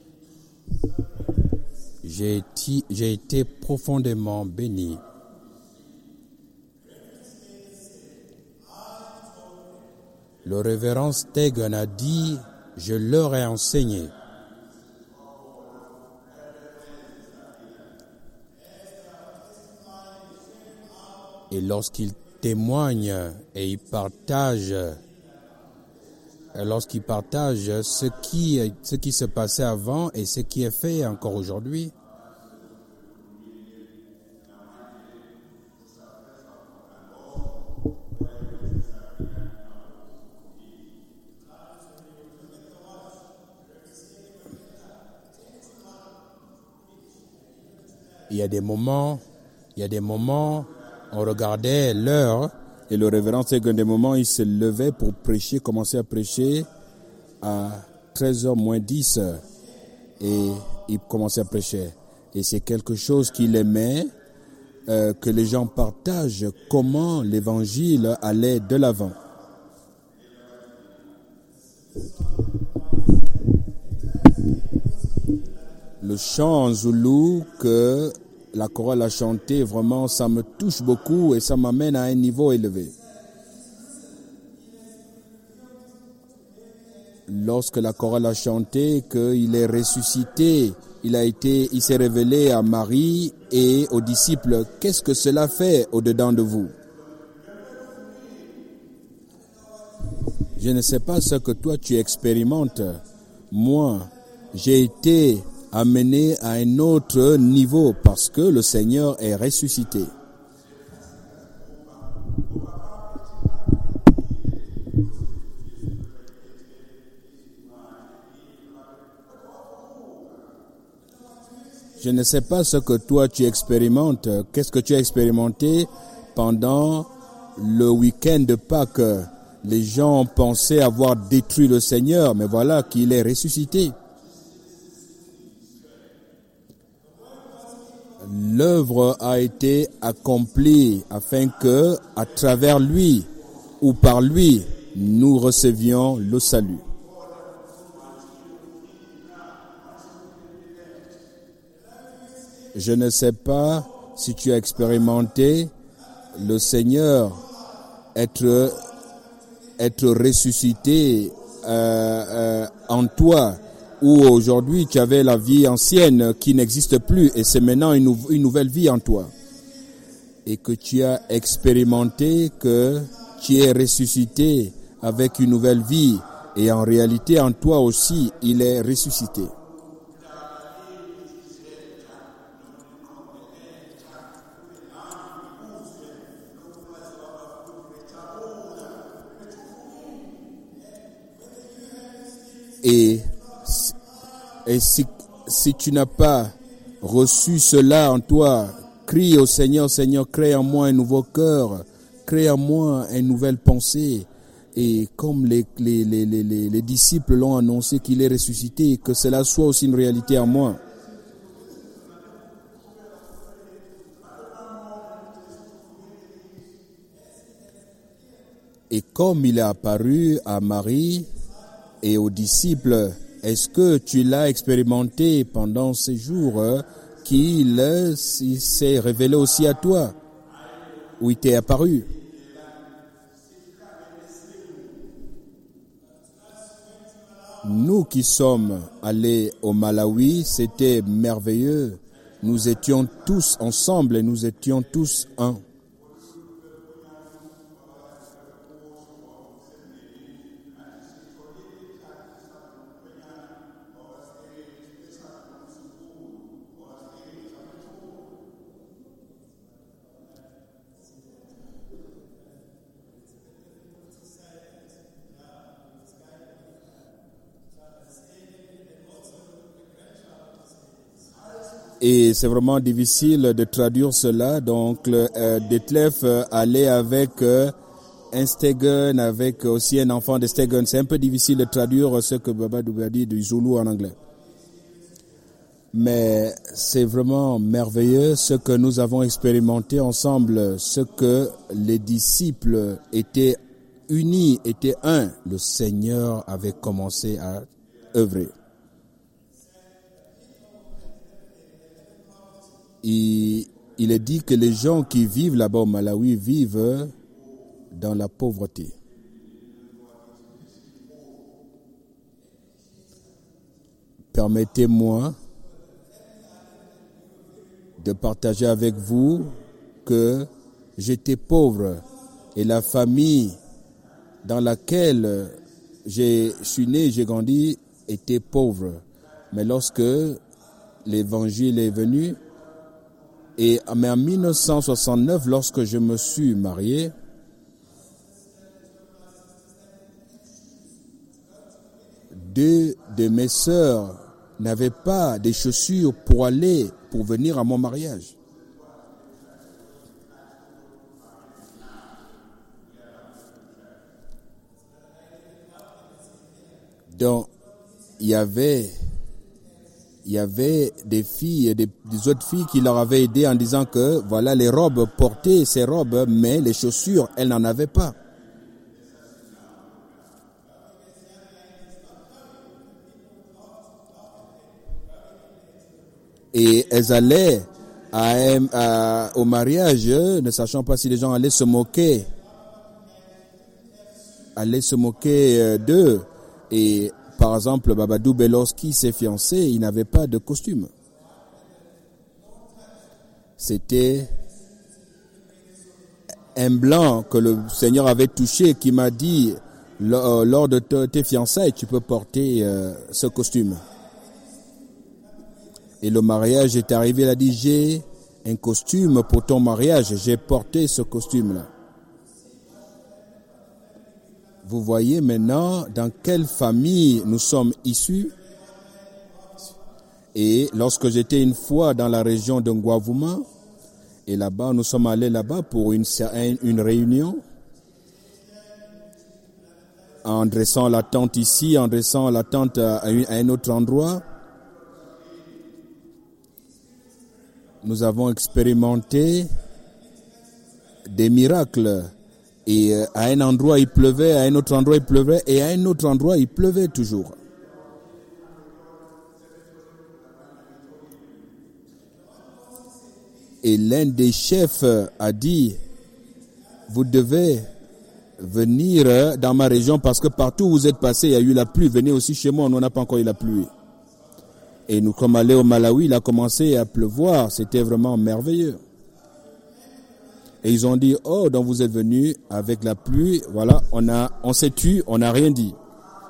J'ai été, j'ai été profondément béni. Le révérend Stegen a dit, je leur ai enseigné. Et lorsqu'il témoigne et il partage, lorsqu'il partage ce qui, ce qui se passait avant et ce qui est fait encore aujourd'hui, il y a des moments, il y a des moments, on regardait l'heure et le révérend Stegen, des moments, il se levait pour prêcher, commencer à prêcher à treize heures moins dix et il commençait à prêcher. Et c'est quelque chose qu'il aimait, euh, que les gens partagent comment l'évangile allait de l'avant. Le chant en zoulou que la chorale a chanté, vraiment, ça me touche beaucoup et ça m'amène à un niveau élevé. Lorsque la chorale a chanté qu'il est ressuscité, il a été, il s'est révélé à Marie et aux disciples. Qu'est-ce que cela fait au-dedans de vous? Je ne sais pas ce que toi tu expérimentes. Moi, j'ai été amené à un autre niveau parce que le Seigneur est ressuscité. Je ne sais pas ce que toi tu expérimentes. Qu'est-ce que tu as expérimenté pendant le week-end de Pâques? Les gens pensaient avoir détruit le Seigneur, mais voilà qu'il est ressuscité. L'œuvre a été accomplie afin que, à travers lui ou par lui, nous recevions le salut. Je ne sais pas si tu as expérimenté le Seigneur être, être ressuscité euh, euh, en toi, ou aujourd'hui tu avais la vie ancienne qui n'existe plus et c'est maintenant une, nou- une nouvelle vie en toi. Et que tu as expérimenté que tu es ressuscité avec une nouvelle vie et en réalité en toi aussi il est ressuscité. Et, et si, si tu n'as pas reçu cela en toi, crie au Seigneur, Seigneur, crée en moi un nouveau cœur, crée en moi une nouvelle pensée. Et comme les, les, les, les, les disciples l'ont annoncé qu'il est ressuscité, que cela soit aussi une réalité en moi. Et comme il est apparu à Marie et aux disciples, est-ce que tu l'as expérimenté pendant ces jours euh, qu'il euh, s'est révélé aussi à toi, où il t'est apparu? Nous qui sommes allés au Malawi, c'était merveilleux. Nous étions tous ensemble et nous étions tous un. Et c'est vraiment difficile de traduire cela. Donc, euh, Detlef euh, allait avec euh, un Stegen, avec aussi un enfant de Stegen. C'est un peu difficile de traduire ce que Baba Douba dit du Zoulou en anglais. Mais c'est vraiment merveilleux ce que nous avons expérimenté ensemble, ce que les disciples étaient unis, étaient un. Le Seigneur avait commencé à œuvrer. Il, il est dit que les gens qui vivent là-bas au Malawi vivent dans la pauvreté. Permettez-moi de partager avec vous que j'étais pauvre et la famille dans laquelle je suis né, j'ai grandi, était pauvre. Mais lorsque l'évangile est venu, et mais en mille neuf cent soixante-neuf, lorsque je me suis marié, deux de mes sœurs n'avaient pas des chaussures pour aller, pour venir à mon mariage. Donc, il y avait... Il y avait des filles, des, des autres filles qui leur avaient aidé en disant que voilà les robes, portaient ces robes, mais les chaussures, elles n'en avaient pas. Et elles allaient à, à, au mariage, ne sachant pas si les gens allaient se moquer, allaient se moquer d'eux. Et par exemple, Babadou Beloski s'est fiancé, il n'avait pas de costume. C'était un blanc que le Seigneur avait touché qui m'a dit, lors de te, tes fiançailles, tu peux porter euh, ce costume. Et le mariage est arrivé, il a dit, j'ai un costume pour ton mariage, j'ai porté ce costume-là. Vous voyez maintenant dans quelle famille nous sommes issus. Et lorsque j'étais une fois dans la région de Ngouavouma, et là-bas, nous sommes allés là-bas pour une, une réunion, en dressant la tente ici, en dressant la tente à, à un autre endroit, nous avons expérimenté des miracles. Et à un endroit, il pleuvait, à un autre endroit, il pleuvait, et à un autre endroit, il pleuvait toujours. Et l'un des chefs a dit, vous devez venir dans ma région parce que partout où vous êtes passé, il y a eu la pluie. Venez aussi chez moi, on n'a pas encore eu la pluie. Et nous sommes allés au Malawi, il a commencé à pleuvoir, c'était vraiment merveilleux. Et ils ont dit, oh, donc vous êtes venus avec la pluie, voilà, on a, on s'est tu, on n'a rien dit.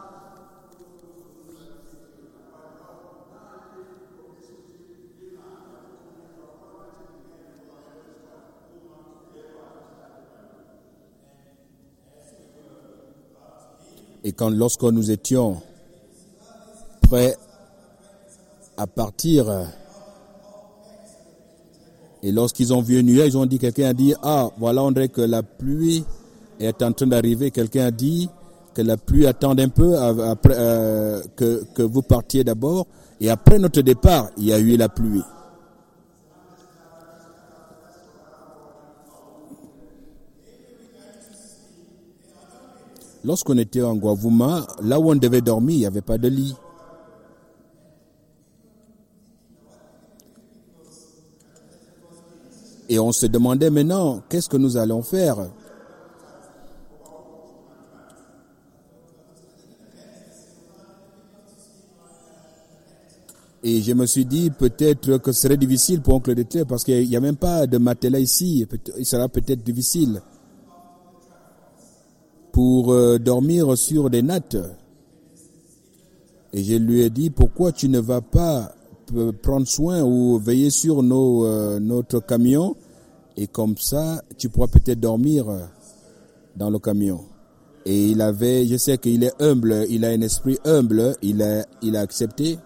Et quand, lorsque nous étions prêts à partir, et lorsqu'ils ont vu un nuage, ils ont dit, quelqu'un a dit, ah, voilà, on dirait que la pluie est en train d'arriver. Quelqu'un a dit que la pluie attende un peu après, euh, que, que vous partiez d'abord. Et après notre départ, il y a eu la pluie. Lorsqu'on était en Ngouavouma, là où on devait dormir, il n'y avait pas de lit. Et on se demandait maintenant, qu'est-ce que nous allons faire? Et je me suis dit, peut-être que ce serait difficile pour Oncle Déthié, parce qu'il n'y a même pas de matelas ici. Il sera peut-être difficile pour euh, dormir sur des nattes. Et je lui ai dit, pourquoi tu ne vas pas prendre soin ou veiller sur nos, euh, notre camion, et comme ça, tu pourras peut-être dormir dans le camion. Et il avait, je sais qu'il est humble, il a un esprit humble, il a, il a accepté.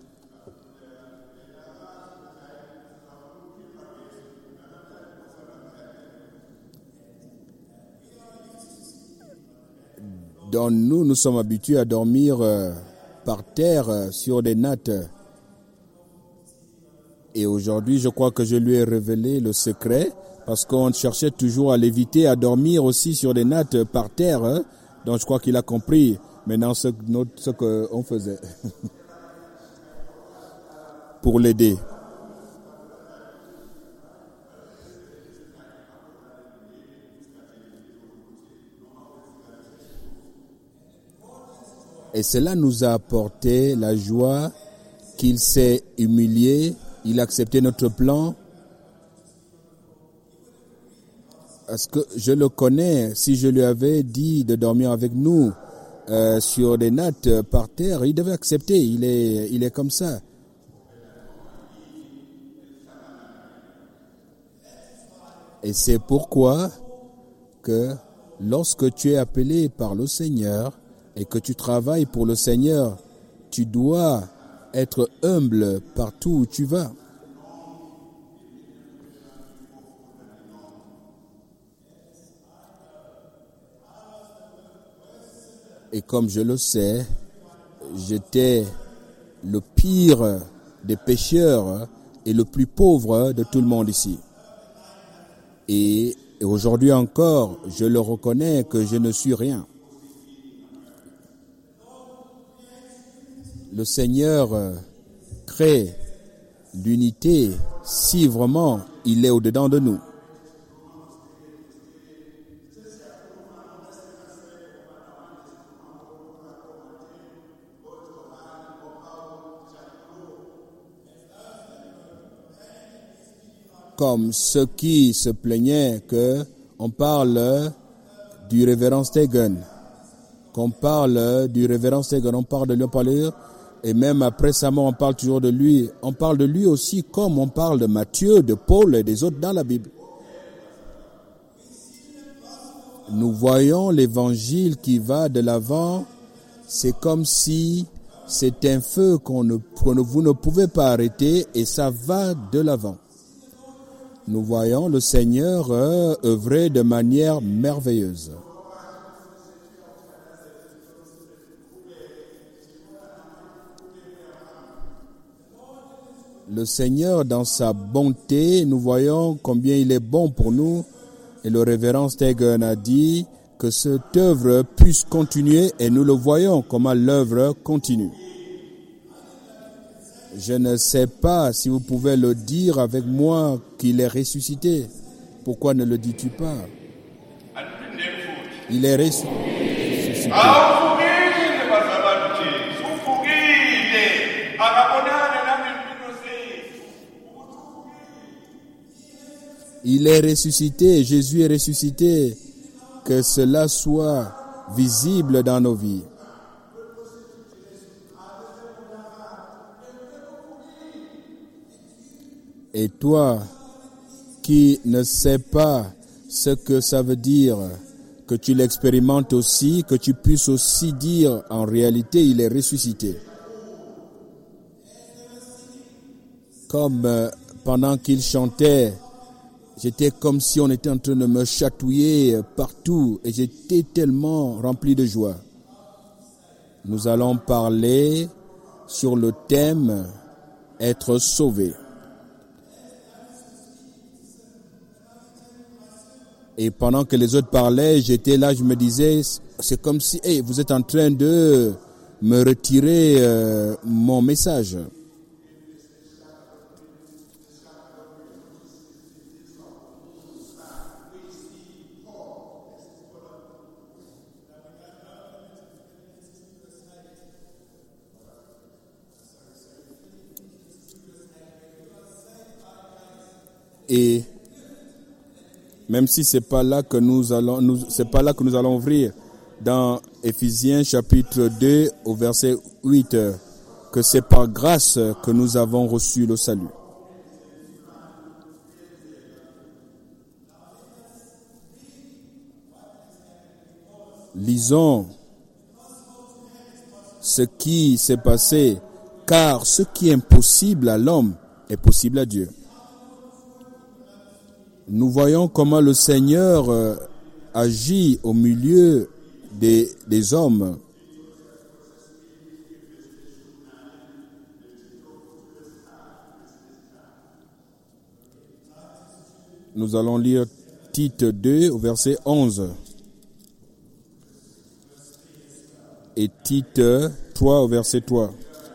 Donc nous, nous sommes habitués à dormir euh, par terre, euh, sur des nattes. Et aujourd'hui, je crois que je lui ai révélé le secret, parce qu'on cherchait toujours à l'éviter, à dormir aussi sur des nattes par terre. Hein. Donc je crois qu'il a compris maintenant ce, ce qu'on faisait pour l'aider. Et cela nous a apporté la joie qu'il s'est humilié, il a accepté notre plan. Parce que je le connais, si je lui avais dit de dormir avec nous euh, sur des nattes par terre, il devait accepter, il est, il est comme ça. Et c'est pourquoi que lorsque tu es appelé par le Seigneur, et que tu travailles pour le Seigneur, tu dois être humble partout où tu vas. Et comme je le sais, j'étais le pire des pécheurs et le plus pauvre de tout le monde ici. Et, et aujourd'hui encore, je le reconnais que je ne suis rien. Le Seigneur crée l'unité si vraiment il est au-dedans de nous. Comme ceux qui se plaignaient que on parle du révérend Stegen. qu'on parle du révérend Stegen, on parle de lui, on parle, et même après sa mort, on parle toujours de lui. On parle de lui aussi comme on parle de Matthieu, de Paul et des autres dans la Bible. Nous voyons l'évangile qui va de l'avant. C'est comme si c'est un feu qu'on ne, qu'on ne, vous ne pouvez pas arrêter et ça va de l'avant. Nous voyons le Seigneur euh, œuvrer de manière merveilleuse. Le Seigneur, dans sa bonté, nous voyons combien il est bon pour nous. Et le révérend Stegen a dit que cette œuvre puisse continuer et nous le voyons comment l'œuvre continue. Je ne sais pas si vous pouvez le dire avec moi qu'il est ressuscité. Pourquoi ne le dis-tu pas? Il est ressuscité. Il est ressuscité, Jésus est ressuscité, que cela soit visible dans nos vies. Et toi, qui ne sais pas ce que ça veut dire, que tu l'expérimentes aussi, que tu puisses aussi dire, en réalité, il est ressuscité. Comme euh, pendant qu'il chantait, j'étais comme si on était en train de me chatouiller partout et j'étais tellement rempli de joie. Nous allons parler sur le thème « Être sauvé ». Et pendant que les autres parlaient, j'étais là, je me disais, c'est comme si hey, vous êtes en train de me retirer euh, mon message. Et même si c'est pas là que nous allons, nous, c'est pas là que nous allons ouvrir dans Éphésiens chapitre deux au verset huit, que c'est par grâce que nous avons reçu le salut. Lisons ce qui s'est passé, car ce qui est impossible à l'homme est possible à Dieu. Nous voyons comment le Seigneur euh, agit au milieu des, des hommes. Nous allons lire Tite deux au verset onze. Et Tite trois au verset trois.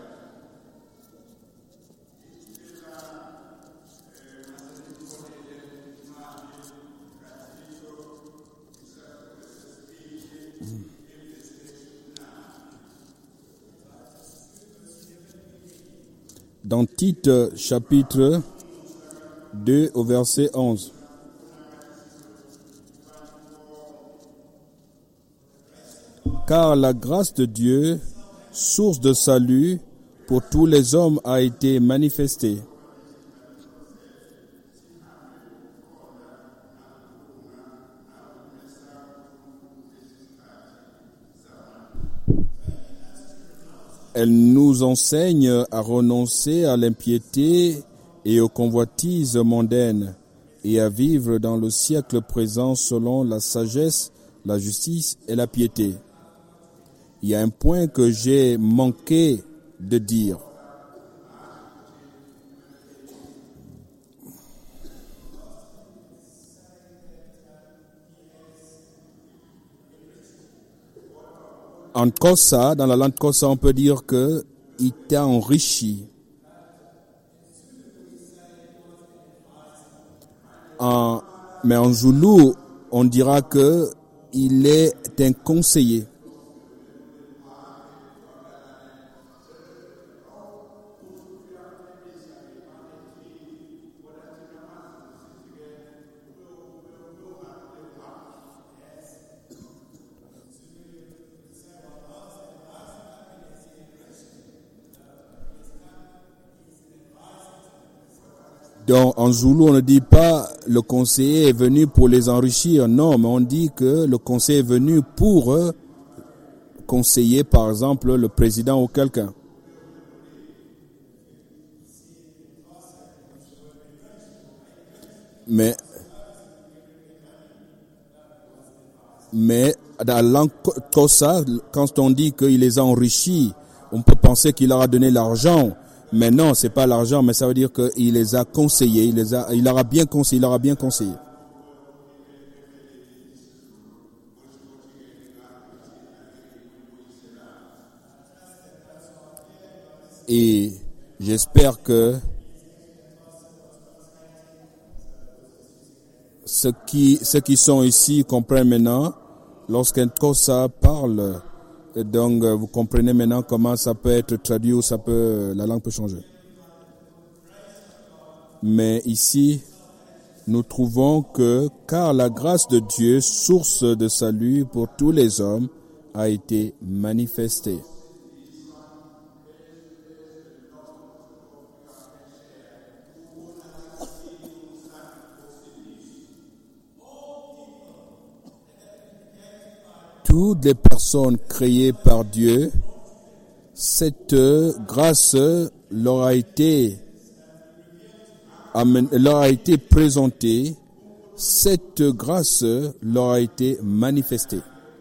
Dans Tite chapitre deux au verset onze. Car la grâce de Dieu, source de salut pour tous les hommes, a été manifestée. Elle nous enseigne à renoncer à l'impiété et aux convoitises mondaines et à vivre dans le siècle présent selon la sagesse, la justice et la piété. Il y a un point que j'ai manqué de dire. En Kosa, dans la langue Kosa, on peut dire que il t'a enrichi. En, mais en Zoulou, on dira que il est un conseiller. Donc, en Zoulou, on ne dit pas le conseiller est venu pour les enrichir. Non, mais on dit que le conseiller est venu pour euh, conseiller, par exemple, le président ou quelqu'un. Mais, mais dans la langue Kosa, quand on dit qu'il les a enrichis, on peut penser qu'il leur a donné l'argent. Mais non, c'est pas l'argent, mais ça veut dire qu'il les a conseillés, il les a, il leur a bien conseillé, il leur a bien conseillé. Et j'espère que ceux qui, ceux qui sont ici comprennent maintenant, lorsqu'un Kosa parle, et donc vous comprenez maintenant comment ça peut être traduit ou ça peut, la langue peut changer. Mais ici, nous trouvons que, car la grâce de Dieu, source de salut pour tous les hommes, a été manifestée. Toutes les personnes créées par Dieu, cette grâce leur a été, leur a été présentée, cette grâce leur a été manifestée.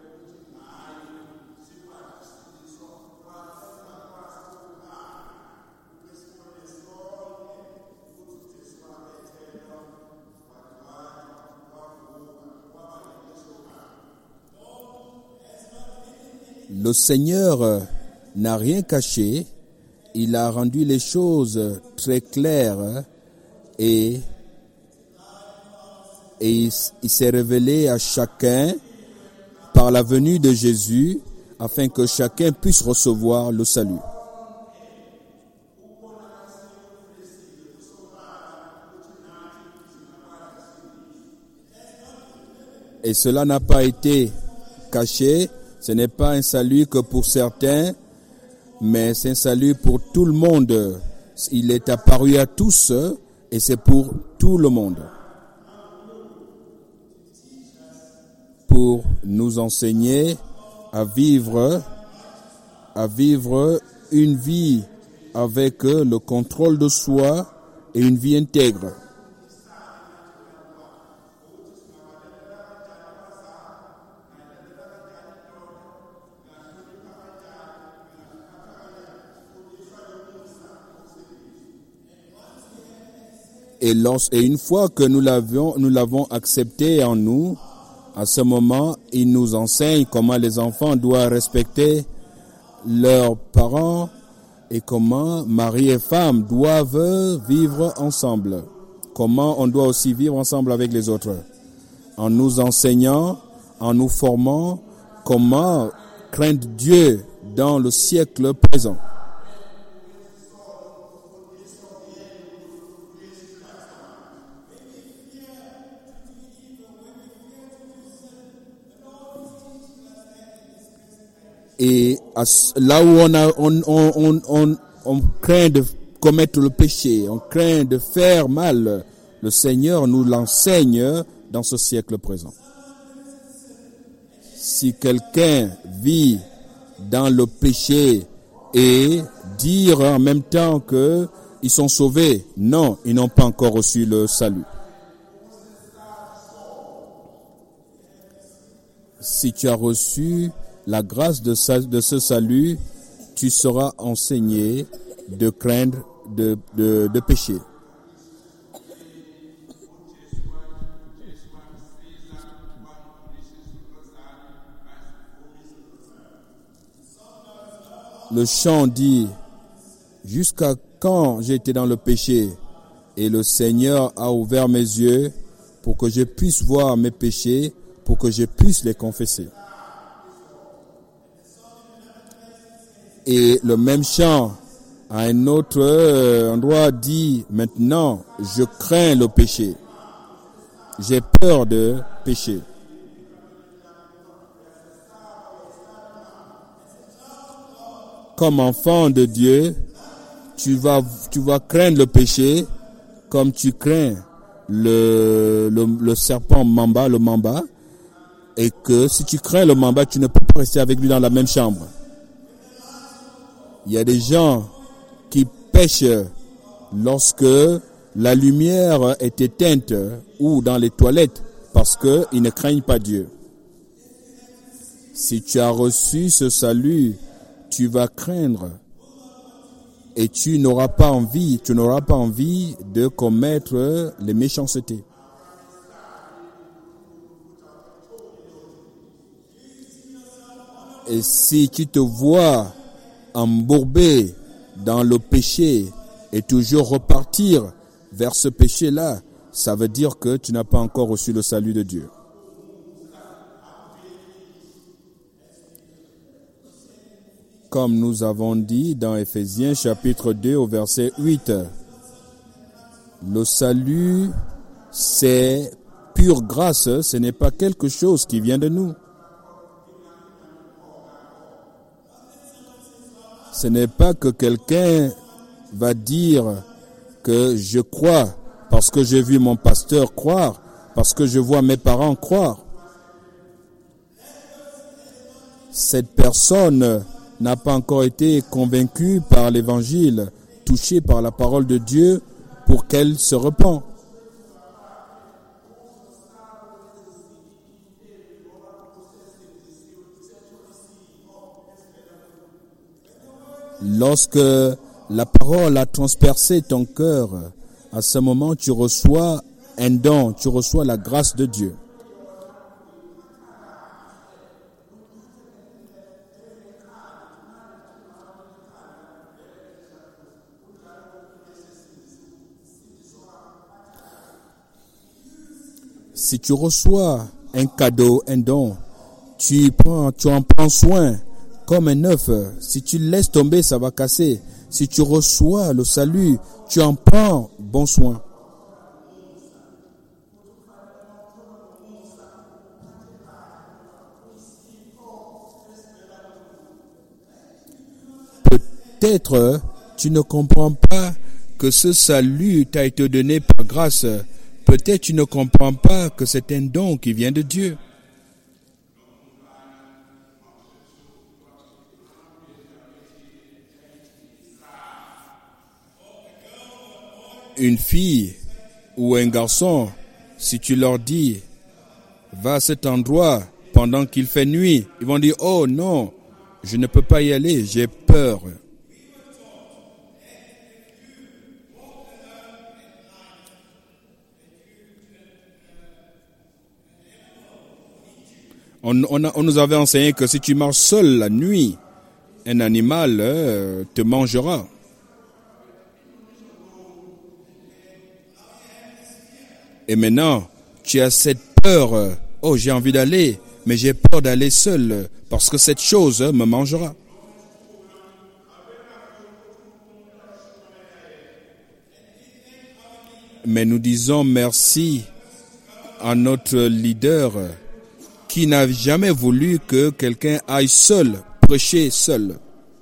Le Seigneur n'a rien caché, il a rendu les choses très claires et, et il, il s'est révélé à chacun par la venue de Jésus afin que chacun puisse recevoir le salut. Et cela n'a pas été caché. Ce n'est pas un salut que pour certains, mais c'est un salut pour tout le monde. Il est apparu à tous et c'est pour tout le monde. Pour nous enseigner à vivre, à vivre une vie avec le contrôle de soi et une vie intègre. Et, lorsque, et une fois que nous l'avons, nous l'avons accepté en nous, à ce moment, il nous enseigne comment les enfants doivent respecter leurs parents et comment mari et femme doivent vivre ensemble. Comment on doit aussi vivre ensemble avec les autres. En nous enseignant, en nous formant, comment craindre Dieu dans le siècle présent. Et à, là où on, a, on, on, on, on, on craint de commettre le péché, on craint de faire mal, le Seigneur nous l'enseigne dans ce siècle présent. Si quelqu'un vit dans le péché et dire en même temps qu'ils sont sauvés, non, ils n'ont pas encore reçu le salut. Si tu as reçu la grâce de, sa, de ce salut, tu seras enseigné de craindre de, de, de pécher. Le chant dit, jusqu'à quand j'étais dans le péché, et le Seigneur a ouvert mes yeux pour que je puisse voir mes péchés, pour que je puisse les confesser. Et le même chant, à un autre endroit, dit, maintenant, je crains le péché. J'ai peur de pécher. Comme enfant de Dieu, tu vas, tu vas craindre le péché comme tu crains le, le, le serpent mamba, le mamba, et que si tu crains le mamba, tu ne peux pas rester avec lui dans la même chambre. Il y a des gens qui pêchent lorsque la lumière est éteinte ou dans les toilettes parce qu'ils ne craignent pas Dieu. Si tu as reçu ce salut, tu vas craindre et tu n'auras pas envie, tu n'auras pas envie de commettre les méchancetés. Et si tu te vois embourbé dans le péché et toujours repartir vers ce péché-là, ça veut dire que tu n'as pas encore reçu le salut de Dieu. Comme nous avons dit dans Éphésiens chapitre deux au verset huit, le salut, c'est pure grâce, ce n'est pas quelque chose qui vient de nous. Ce n'est pas que quelqu'un va dire que je crois parce que j'ai vu mon pasteur croire, parce que je vois mes parents croire. Cette personne n'a pas encore été convaincue par l'évangile, touchée par la parole de Dieu pour qu'elle se repent. Lorsque la parole a transpercé ton cœur, à ce moment tu reçois un don, tu reçois la grâce de Dieu. Si tu reçois un cadeau, un don, tu prends, tu en prends soin comme un œuf. Si tu le laisses tomber, ça va casser. Si tu reçois le salut, tu en prends bon soin. Peut-être tu ne comprends pas que ce salut t'a été donné par grâce. Peut-être tu ne comprends pas que c'est un don qui vient de Dieu. Une fille ou un garçon, si tu leur dis, va à cet endroit pendant qu'il fait nuit, ils vont dire, oh non, je ne peux pas y aller, j'ai peur. On, on, a, on nous avait enseigné que si tu marches seul la nuit, un animal euh, te mangera. Et maintenant, tu as cette peur, euh, oh j'ai envie d'aller, mais j'ai peur d'aller seul, euh, parce que cette chose euh, me mangera. Mais nous disons merci à notre leader euh, qui n'a jamais voulu que quelqu'un aille seul, prêcher seul.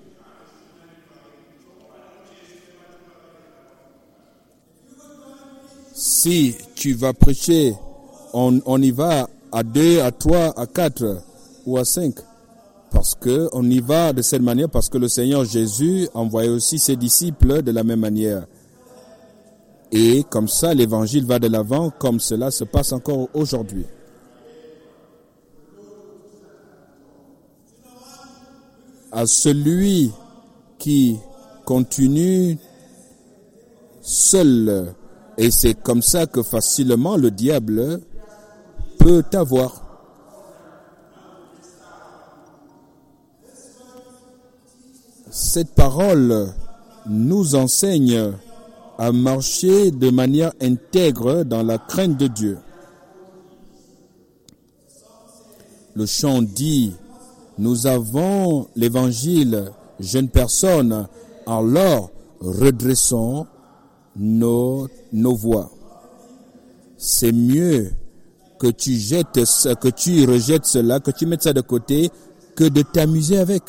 Si tu vas prêcher, on, on y va à deux, à trois, à quatre ou à cinq. Parce que on y va de cette manière, parce que le Seigneur Jésus envoyait aussi ses disciples de la même manière. Et comme ça, l'évangile va de l'avant, comme cela se passe encore aujourd'hui. À celui qui continue seul, et c'est comme ça que facilement le diable peut t'avoir. Cette parole nous enseigne à marcher de manière intègre dans la crainte de Dieu. Le chant dit, nous avons l'évangile, jeune personne, alors redressons nos, nos voix. C'est mieux que tu jettes, que tu rejettes cela, que tu mettes ça de côté, que de t'amuser avec.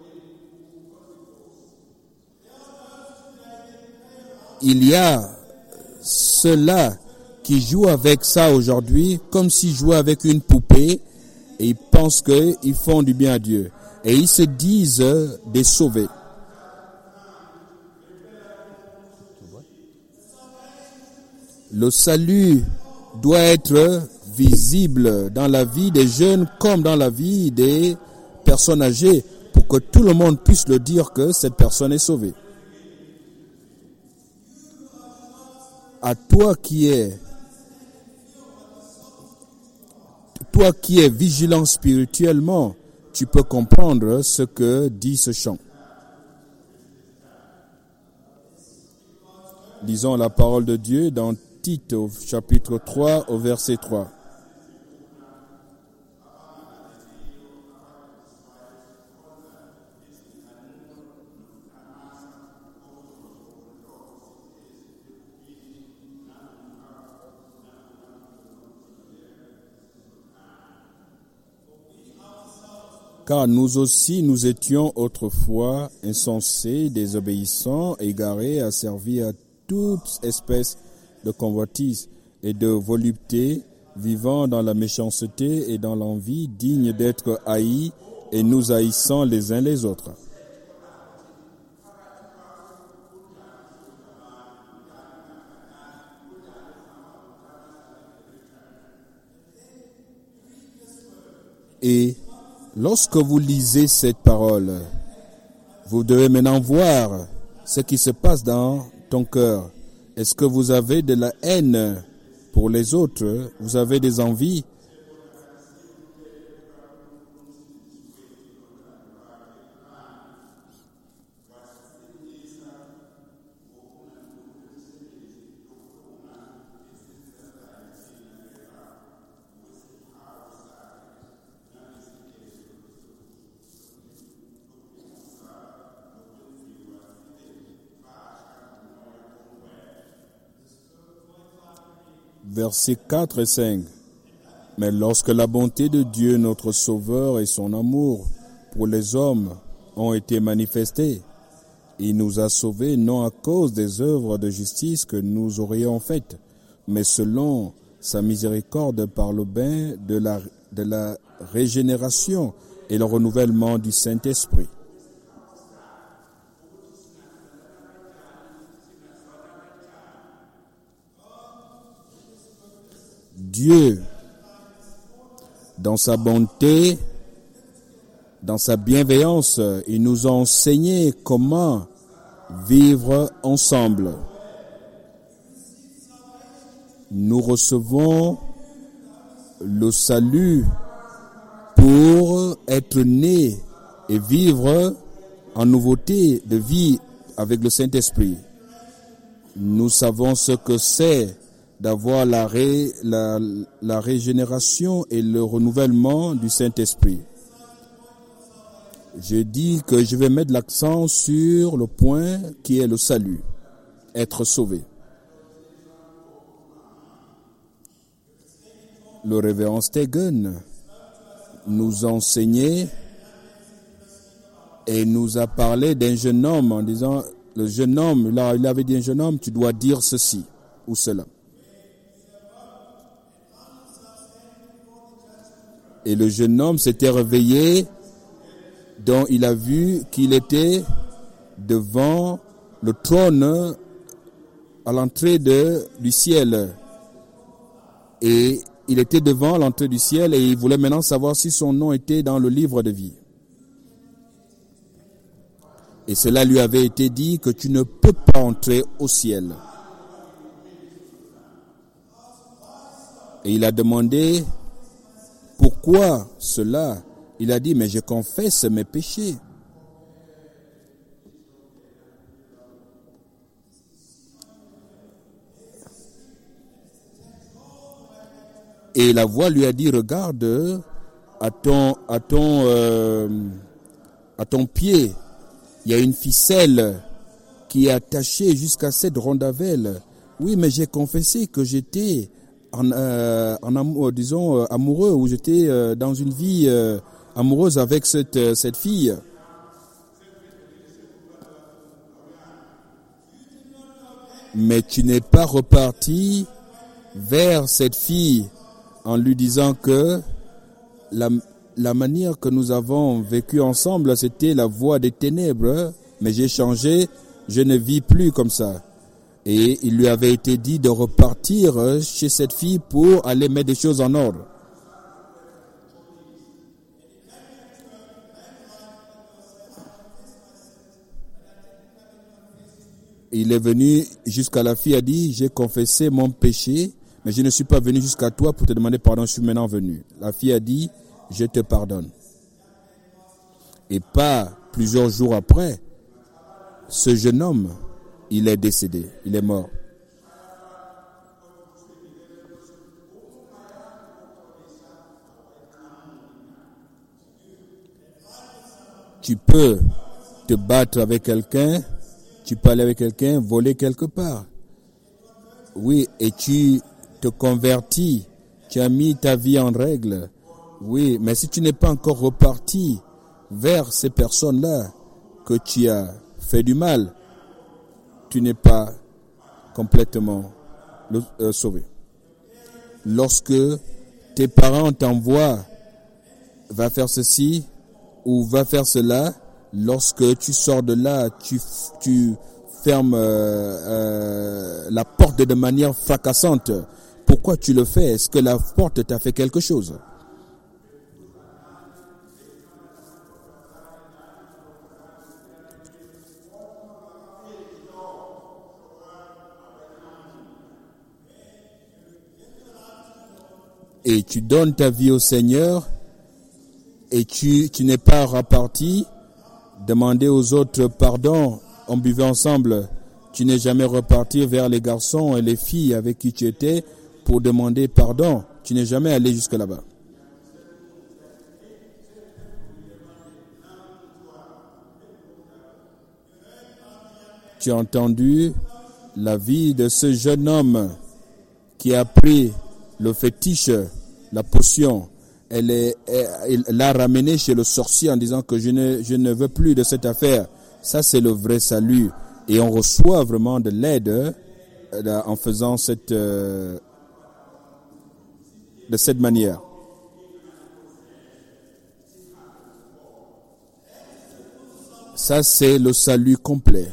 Il y a ceux-là qui jouent avec ça aujourd'hui comme s'ils jouaient avec une poupée et ils pensent qu'ils font du bien à Dieu. Et ils se disent des sauvés. Le salut doit être visible dans la vie des jeunes comme dans la vie des personnes âgées pour que tout le monde puisse le dire que cette personne est sauvée. À toi qui es toi qui es vigilant spirituellement, tu peux comprendre ce que dit ce chant. Lisons la parole de Dieu dans Tite au chapitre trois au verset trois. Car nous aussi, nous étions autrefois insensés, désobéissants, égarés, asservis à toute espèce de convoitise et de volupté, vivant dans la méchanceté et dans l'envie, dignes d'être haïs et nous haïssant les uns les autres. Et lorsque vous lisez cette parole, vous devez maintenant voir ce qui se passe dans ton cœur. Est-ce que vous avez de la haine pour les autres? Vous avez des envies? Versets quatre et cinq. Mais lorsque la bonté de Dieu, notre Sauveur, et son amour pour les hommes ont été manifestés, il nous a sauvés non à cause des œuvres de justice que nous aurions faites, mais selon sa miséricorde par le bain de la, de la régénération et le renouvellement du Saint-Esprit. Dieu, dans sa bonté, dans sa bienveillance, il nous a enseigné comment vivre ensemble. Nous recevons le salut pour être nés et vivre en nouveauté de vie avec le Saint-Esprit. Nous savons ce que c'est d'avoir la, ré, la, la régénération et le renouvellement du Saint-Esprit. Je dis que je vais mettre l'accent sur le point qui est le salut, être sauvé. Le révérend Stegen nous a enseigné et nous a parlé d'un jeune homme en disant, le jeune homme, là, il avait dit un jeune homme, tu dois dire ceci ou cela. Et le jeune homme s'était réveillé, dont il a vu qu'il était devant le trône à l'entrée de, du ciel. Et il était devant l'entrée du ciel et il voulait maintenant savoir si son nom était dans le livre de vie. Et cela lui avait été dit que tu ne peux pas entrer au ciel. Et il a demandé pourquoi cela. Il a dit, mais je confesse mes péchés. Et la voix lui a dit, regarde, à ton, à ton, euh, à ton pied, il y a une ficelle qui est attachée jusqu'à cette rondavelle. Oui, mais j'ai confessé que j'étais en, euh, en amour, disons, euh, amoureux, ou j'étais euh, dans une vie euh, amoureuse avec cette, euh, cette fille. mais tu n'es pas reparti vers cette fille en lui disant que la, la manière que nous avons vécu ensemble, c'était la voie des ténèbres, mais j'ai changé, je ne vis plus comme ça. Et il lui avait été dit de repartir chez cette fille pour aller mettre des choses en ordre. Il est venu jusqu'à la fille, a dit, j'ai confessé mon péché, mais je ne suis pas venu jusqu'à toi pour te demander pardon, je suis maintenant venu. La fille a dit, je te pardonne. Et pas plusieurs jours après, ce jeune homme, il est décédé, il est mort. Tu peux te battre avec quelqu'un, tu peux aller avec quelqu'un, voler quelque part. Oui, et tu te convertis, tu as mis ta vie en règle. Oui, mais si tu n'es pas encore reparti vers ces personnes-là que tu as fait du mal, tu n'es pas complètement euh, sauvé. Lorsque tes parents t'envoient, va faire ceci ou va faire cela, lorsque tu sors de là, tu, tu fermes euh, euh, la porte de manière fracassante. Pourquoi tu le fais? Est-ce que la porte t'a fait quelque chose? Et tu donnes ta vie au Seigneur et tu, tu n'es pas reparti, demander aux autres pardon, on buvait ensemble, tu n'es jamais reparti vers les garçons et les filles avec qui tu étais pour demander pardon, tu n'es jamais allé jusque là-bas. Tu as entendu la vie de ce jeune homme qui a pris le fétiche, la potion, elle est, elle l'a ramené chez le sorcier en disant que je ne, je ne veux plus de cette affaire. Ça, c'est le vrai salut. Et on reçoit vraiment de l'aide en faisant cette, de cette manière. Ça, c'est le salut complet.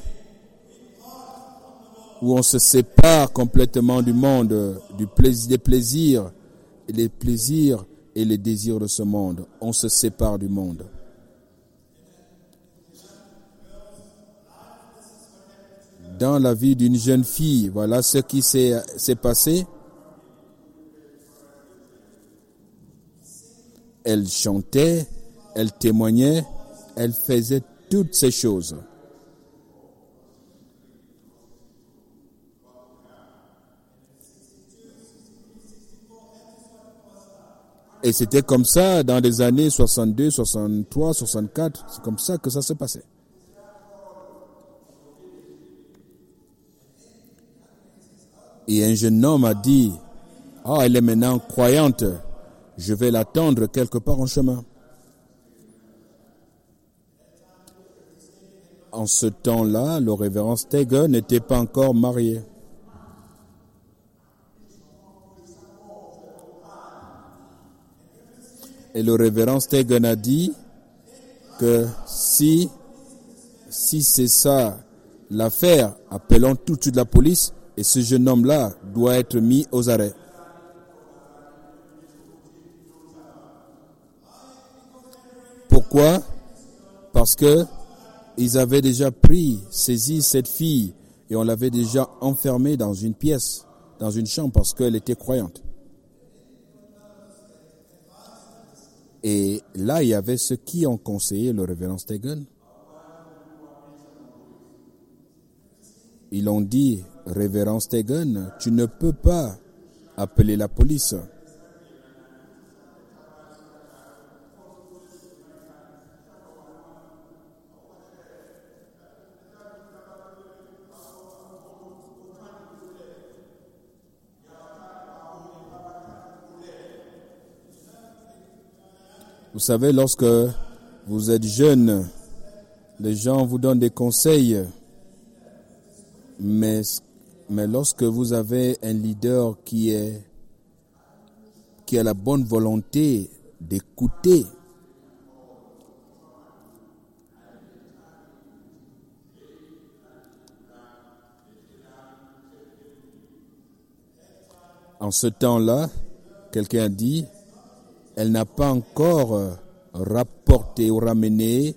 Où on se sépare complètement du monde, du plaisir, des plaisirs, et les plaisirs et les désirs de ce monde. On se sépare du monde. Dans la vie d'une jeune fille, voilà ce qui s'est, s'est passé. Elle chantait, elle témoignait, elle faisait toutes ces choses. Et c'était comme ça dans les années soixante-deux, soixante-trois, soixante-quatre. C'est comme ça que ça se passait. Et un jeune homme a dit, « Ah, elle est maintenant croyante. Je vais l'attendre quelque part en chemin. » En ce temps-là, le révérend Stegen n'était pas encore marié. Et le révérend Stegen a dit que si, si c'est ça l'affaire, appelons tout de suite la police et ce jeune homme-là doit être mis aux arrêts. Pourquoi? Parce que ils avaient déjà pris, saisi cette fille et on l'avait déjà enfermée dans une pièce, dans une chambre parce qu'elle était croyante. Et là, il y avait ceux qui ont conseillé le révérend Stegen. Ils ont dit, révérend Stegen, tu ne peux pas appeler la police. Vous savez, lorsque vous êtes jeune, les gens vous donnent des conseils, mais Mais lorsque vous avez un leader qui est qui a la bonne volonté d'écouter, en ce temps-là, quelqu'un a dit, elle n'a pas encore rapporté ou ramené,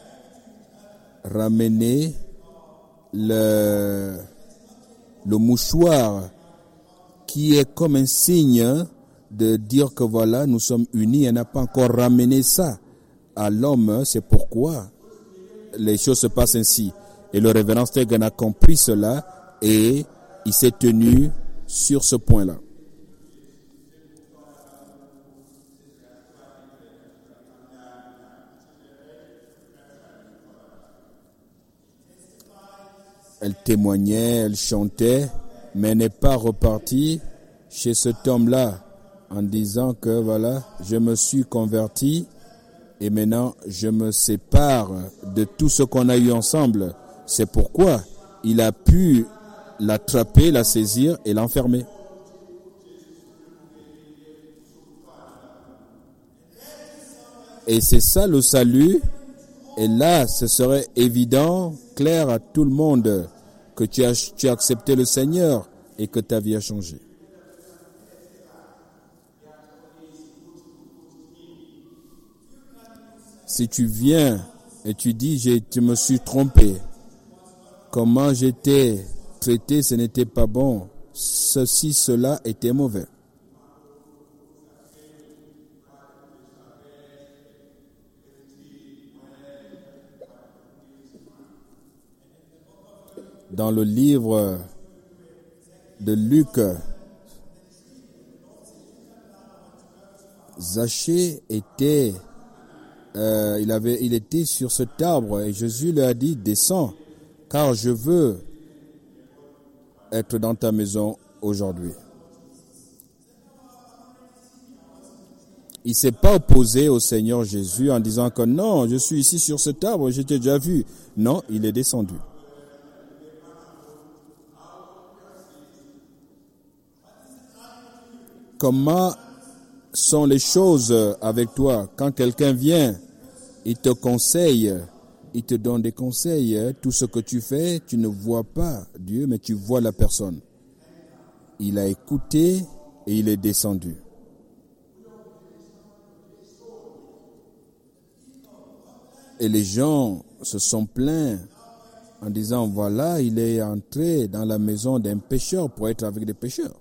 ramené le, le mouchoir qui est comme un signe de dire que voilà, nous sommes unis. Elle n'a pas encore ramené ça à l'homme. C'est pourquoi les choses se passent ainsi. Et le révérend Stegen a compris cela et il s'est tenu sur ce point-là. Elle témoignait, elle chantait, mais n'est pas repartie chez cet homme-là en disant que voilà, je me suis converti et maintenant je me sépare de tout ce qu'on a eu ensemble. C'est pourquoi il a pu l'attraper, la saisir et l'enfermer. Et c'est ça le salut. Et là, ce serait évident, clair à tout le monde que tu as, tu as accepté le Seigneur et que ta vie a changé. Si tu viens et tu dis, je, je me suis trompé, comment j'étais traité, ce n'était pas bon, ceci, cela était mauvais. Dans le livre de Luc, Zachée était, euh, il avait, il était sur cet arbre et Jésus lui a dit, descends, car je veux être dans ta maison aujourd'hui. Il ne s'est pas opposé au Seigneur Jésus en disant que non, je suis ici sur cet arbre, je t'ai déjà vu. Non, il est descendu. Comment sont les choses avec toi? Quand quelqu'un vient, il te conseille, il te donne des conseils. Tout ce que tu fais, tu ne vois pas Dieu, mais tu vois la personne. Il a écouté et il est descendu. Et les gens se sont plaints en disant, voilà, il est entré dans la maison d'un pécheur pour être avec des pécheurs.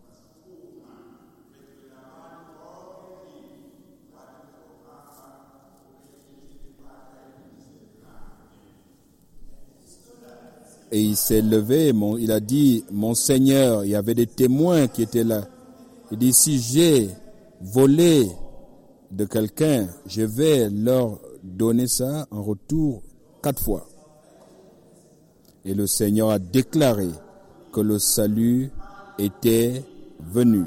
Et il s'est levé, mon, il a dit, mon Seigneur, il y avait des témoins qui étaient là. Il dit, si j'ai volé de quelqu'un, je vais leur donner ça en retour quatre fois. Et le Seigneur a déclaré que le salut était venu.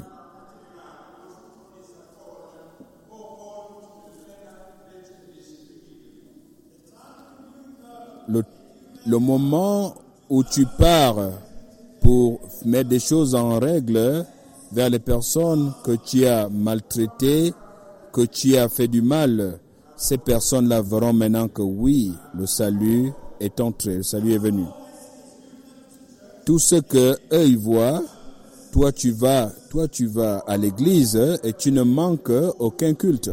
Le, le moment où tu pars pour mettre des choses en règle vers les personnes que tu as maltraitées, que tu as fait du mal, ces personnes-là verront maintenant que oui, le salut est entré, le salut est venu. Tout ce que eux ils voient, toi tu vas, toi tu vas à l'église et tu ne manques aucun culte.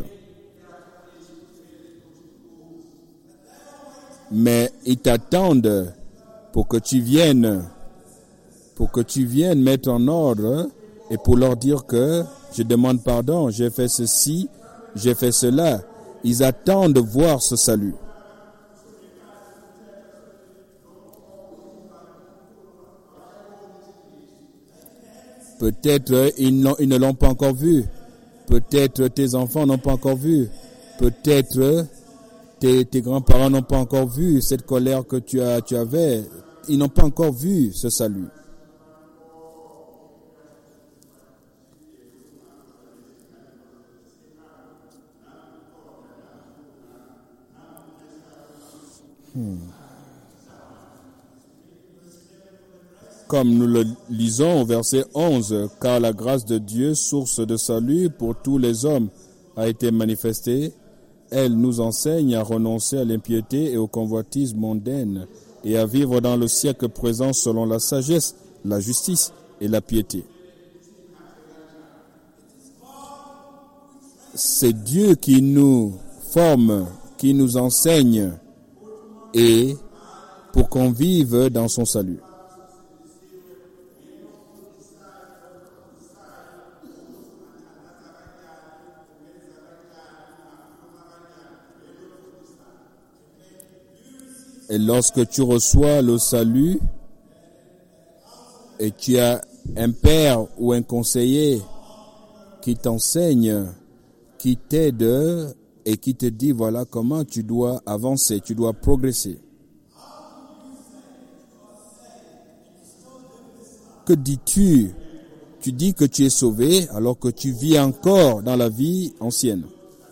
Mais ils t'attendent pour que tu viennes, pour que tu viennes mettre en ordre et pour leur dire que je demande pardon, j'ai fait ceci, j'ai fait cela. Ils attendent de voir ce salut. Peut-être ils, n'ont, ils ne l'ont pas encore vu. Peut-être tes enfants n'ont pas encore vu. Peut-être tes, tes grands-parents n'ont pas encore vu cette colère que tu, as, tu avais. Ils n'ont pas encore vu ce salut. Hmm. Comme nous le lisons au verset onze, « Car la grâce de Dieu, source de salut pour tous les hommes, a été manifestée. Elle nous enseigne à renoncer à l'impiété et aux convoitises mondaines et à vivre dans le siècle présent selon la sagesse, la justice et la piété. » C'est Dieu qui nous forme, qui nous enseigne et pour qu'on vive dans son salut. Et lorsque tu reçois le salut et tu as un père ou un conseiller qui t'enseigne, qui t'aide et qui te dit voilà comment tu dois avancer, tu dois progresser. Que dis-tu? Tu dis que tu es sauvé alors que tu vis encore dans la vie ancienne.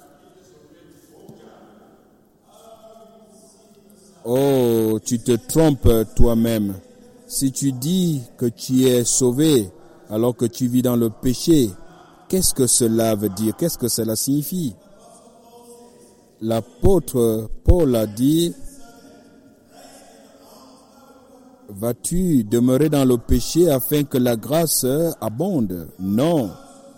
Oh, tu te trompes toi-même. Si tu dis que tu es sauvé alors que tu vis dans le péché, qu'est-ce que cela veut dire? Qu'est-ce que cela signifie? L'apôtre Paul a dit, vas-tu demeurer dans le péché afin que la grâce abonde? Non.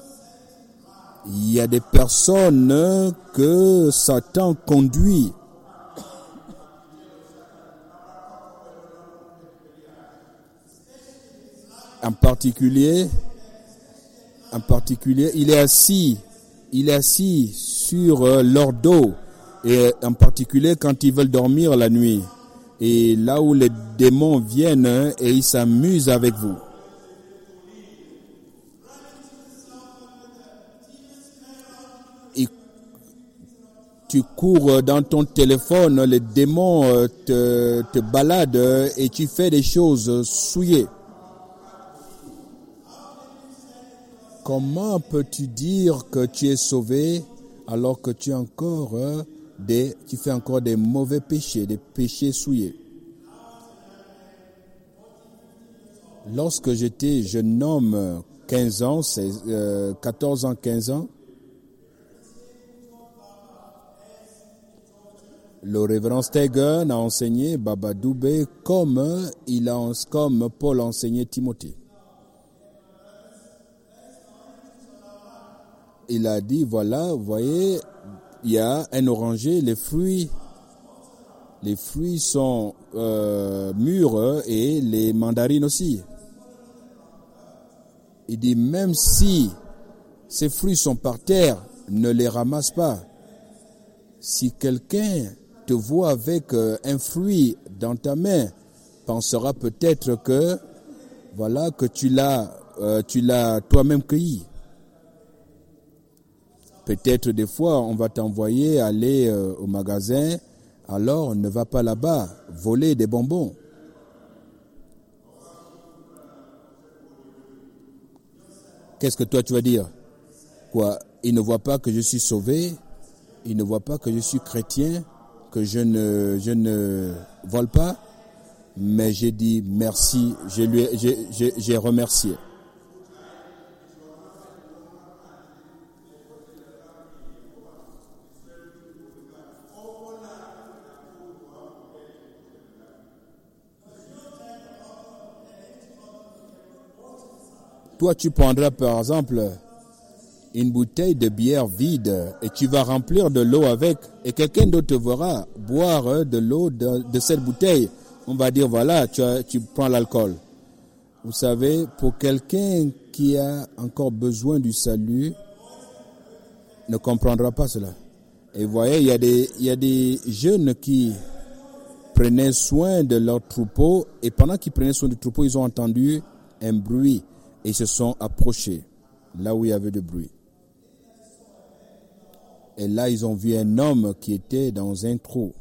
Il y a des personnes que Satan conduit. En particulier, en particulier, il est assis, il est assis sur euh, leur dos, et en particulier quand ils veulent dormir la nuit. Et là où les démons viennent et ils s'amusent avec vous. Et tu cours dans ton téléphone, les démons te, te baladent et tu fais des choses souillées. Comment peux-tu dire que tu es sauvé alors que tu, es encore, euh, des, tu fais encore des mauvais péchés, des péchés souillés? Lorsque j'étais jeune homme, quinze ans, seize, euh, quatorze ans, quinze ans, le révérend Stegen a enseigné Baba Doubé comme, il a, comme Paul a enseigné Timothée. Il a dit, voilà, vous voyez, il y a un oranger, les fruits, les fruits sont euh, mûrs et les mandarines aussi. Il dit, même si ces fruits sont par terre, ne les ramasse pas. Si quelqu'un te voit avec un fruit dans ta main, pensera peut-être que, voilà, que tu l'as, euh, tu l'as toi-même cueilli. Peut-être des fois, on va t'envoyer aller euh, au magasin, alors ne va pas là-bas, voler des bonbons. Qu'est-ce que toi tu vas dire? Quoi? Il ne voit pas que je suis sauvé, il ne voit pas que je suis chrétien, que je ne, je ne vole pas, mais j'ai dit merci, je lui ai, j'ai, j'ai, j'ai remercié. Toi, tu prendras par exemple une bouteille de bière vide et tu vas remplir de l'eau avec et quelqu'un d'autre te verra boire de l'eau de, de cette bouteille. On va dire, voilà, tu, as, tu prends l'alcool. Vous savez, pour quelqu'un qui a encore besoin du salut, ne comprendra pas cela. Et vous voyez, il y a des, il y a des jeunes qui prenaient soin de leur troupeau et pendant qu'ils prenaient soin du troupeau, ils ont entendu un bruit. Et ils se sont approchés là où il y avait du bruit. Et là, ils ont vu un homme qui était dans un trou.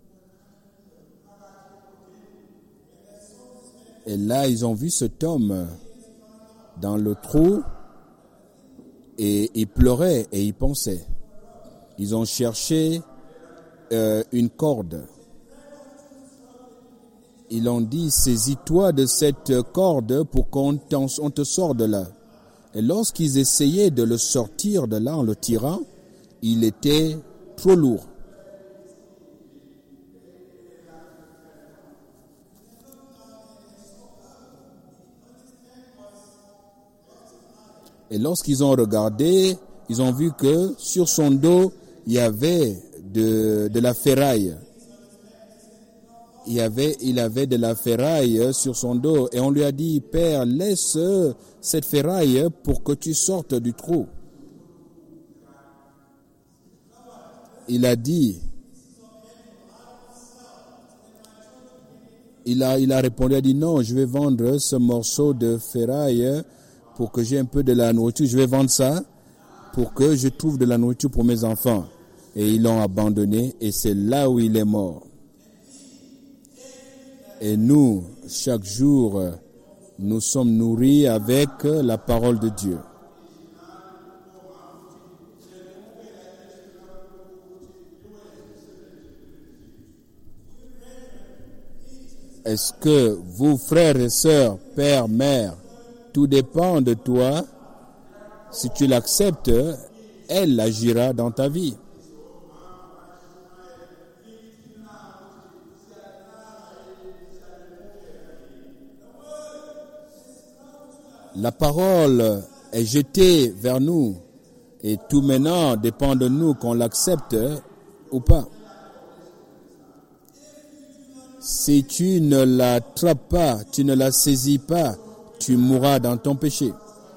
Et là, ils ont vu cet homme dans le trou et il pleurait et il pensait. Ils ont cherché euh, une corde. Ils ont dit, saisis-toi de cette corde pour qu'on on te sorte de là. Et lorsqu'ils essayaient de le sortir de là en le tirant, il était trop lourd. Et lorsqu'ils ont regardé, ils ont vu que sur son dos, il y avait de, de la ferraille. Il, y avait, il avait de la ferraille sur son dos. Et on lui a dit, Père, laisse cette ferraille pour que tu sortes du trou. Il a dit, il a, il a répondu, il a dit, non, je vais vendre ce morceau de ferraille pour que j'ai un peu de la nourriture. Je vais vendre ça pour que je trouve de la nourriture pour mes enfants. Et ils l'ont abandonné et c'est là où il est mort. Et nous, chaque jour, nous sommes nourris avec la parole de Dieu. Est-ce que vous, frères et sœurs, père, mère, tout dépend de toi. Si tu l'acceptes, elle agira dans ta vie. La parole est jetée vers nous et tout maintenant dépend de nous qu'on l'accepte ou pas. Si tu ne l'attrapes pas, tu ne la saisis pas, tu mourras dans ton péché.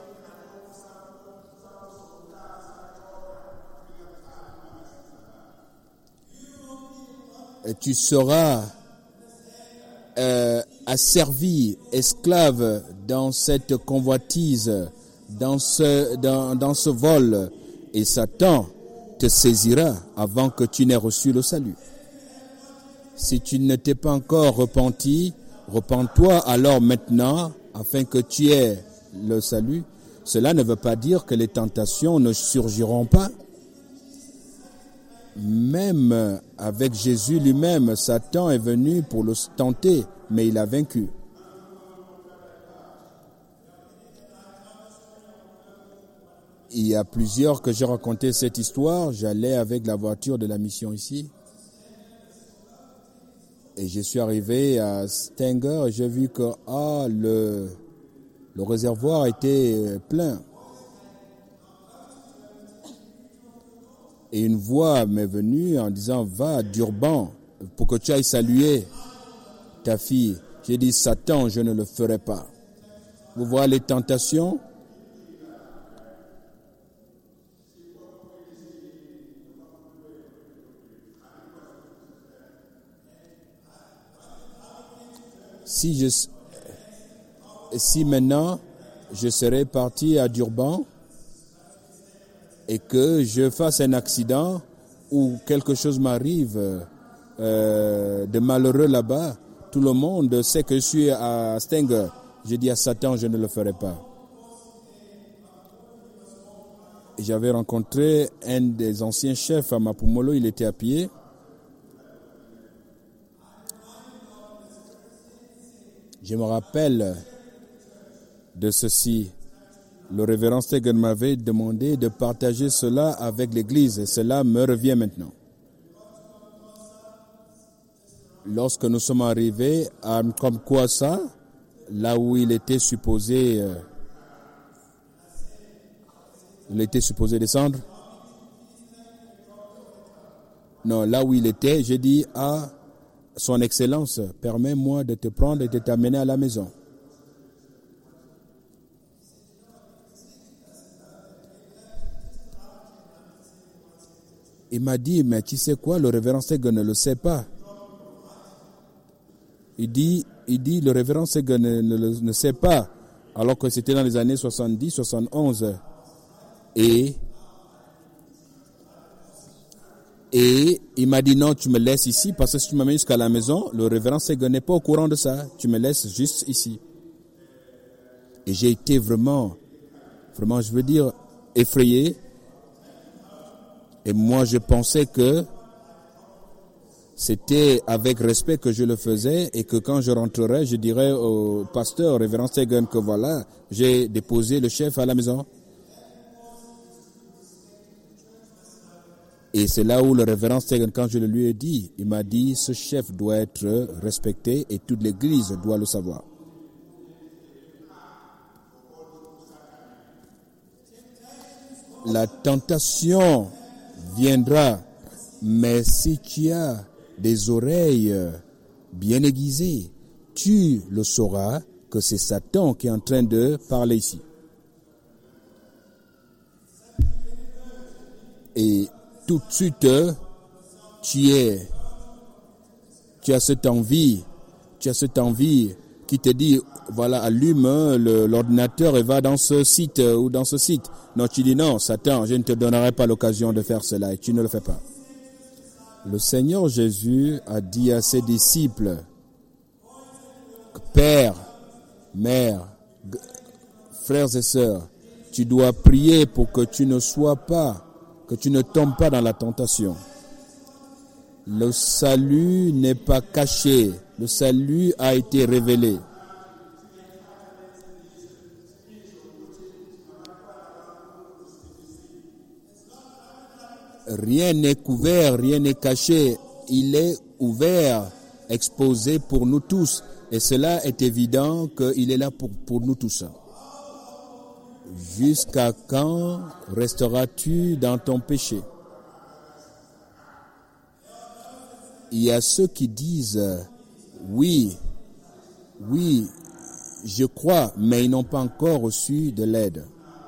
Et tu seras euh, asservi, esclave dans cette convoitise, dans ce, dans, dans ce vol. Et Satan te saisira avant que tu n'aies reçu le salut. Si tu ne t'es pas encore repenti, repens-toi alors maintenant afin que tu aies le salut. Cela ne veut pas dire que les tentations ne surgiront pas. Même avec Jésus lui-même, Satan est venu pour le tenter, mais il a vaincu. Il y a plusieurs que j'ai raconté cette histoire. J'allais avec la voiture de la mission ici. Et je suis arrivé à Stenger et j'ai vu que ah, le, le réservoir était plein. Et une voix m'est venue en disant, va à Durban pour que tu ailles saluer ta fille. J'ai dit, Satan, je ne le ferai pas. Vous voyez les tentations? Si, je, si maintenant je serais parti à Durban et que je fasse un accident ou quelque chose m'arrive euh, de malheureux là-bas, tout le monde sait que je suis à Stenger. Je dis à Satan, je ne le ferai pas. J'avais rencontré un des anciens chefs à Mapumolo, il était à pied. Je me rappelle de ceci. Le révérend Stegen m'avait demandé de partager cela avec l'Église et cela me revient maintenant. Lorsque nous sommes arrivés à Mkwasa, là où il était supposé, euh, il était supposé descendre. Non, là où il était, j'ai dit à Son Excellence, permets-moi de te prendre et de t'amener à la maison. Il m'a dit, mais tu sais quoi, le révérend Stegen ne le sait pas. Il dit, il dit le révérend Stegen ne, ne, ne, ne sait pas, alors que c'était dans les années soixante-dix, soixante-onze. Et, et il m'a dit, non, tu me laisses ici, parce que si tu m'amènes jusqu'à la maison, le révérend Stegen n'est pas au courant de ça. Tu me laisses juste ici. Et j'ai été vraiment, vraiment, je veux dire, effrayé. Et moi, je pensais que c'était avec respect que je le faisais et que quand je rentrerai, je dirais au pasteur, au révérend Stegen, que voilà, j'ai déposé le chef à la maison. Et c'est là où le révérend Stegen, quand je le lui ai dit, il m'a dit, ce chef doit être respecté et toute l'église doit le savoir. La tentation viendra, mais si tu as des oreilles bien aiguisées, tu le sauras que c'est Satan qui est en train de parler ici. Et tout de suite, tu es, tu as cette envie, tu as cette envie qui te dit, voilà, allume le, l'ordinateur et va dans ce site ou dans ce site. Non, tu dis non, Satan, je ne te donnerai pas l'occasion de faire cela et tu ne le fais pas. Le Seigneur Jésus a dit à ses disciples, Père, Mère, frères et sœurs, tu dois prier pour que tu ne sois pas, que tu ne tombes pas dans la tentation. Le salut n'est pas caché, le salut a été révélé. Rien n'est couvert, rien n'est caché. Il est ouvert, exposé pour nous tous. Et cela est évident qu'il est là pour, pour nous tous. Jusqu'à quand resteras-tu dans ton péché? Il y a ceux qui disent, oui, oui, je crois, mais ils n'ont pas encore reçu de l'aide.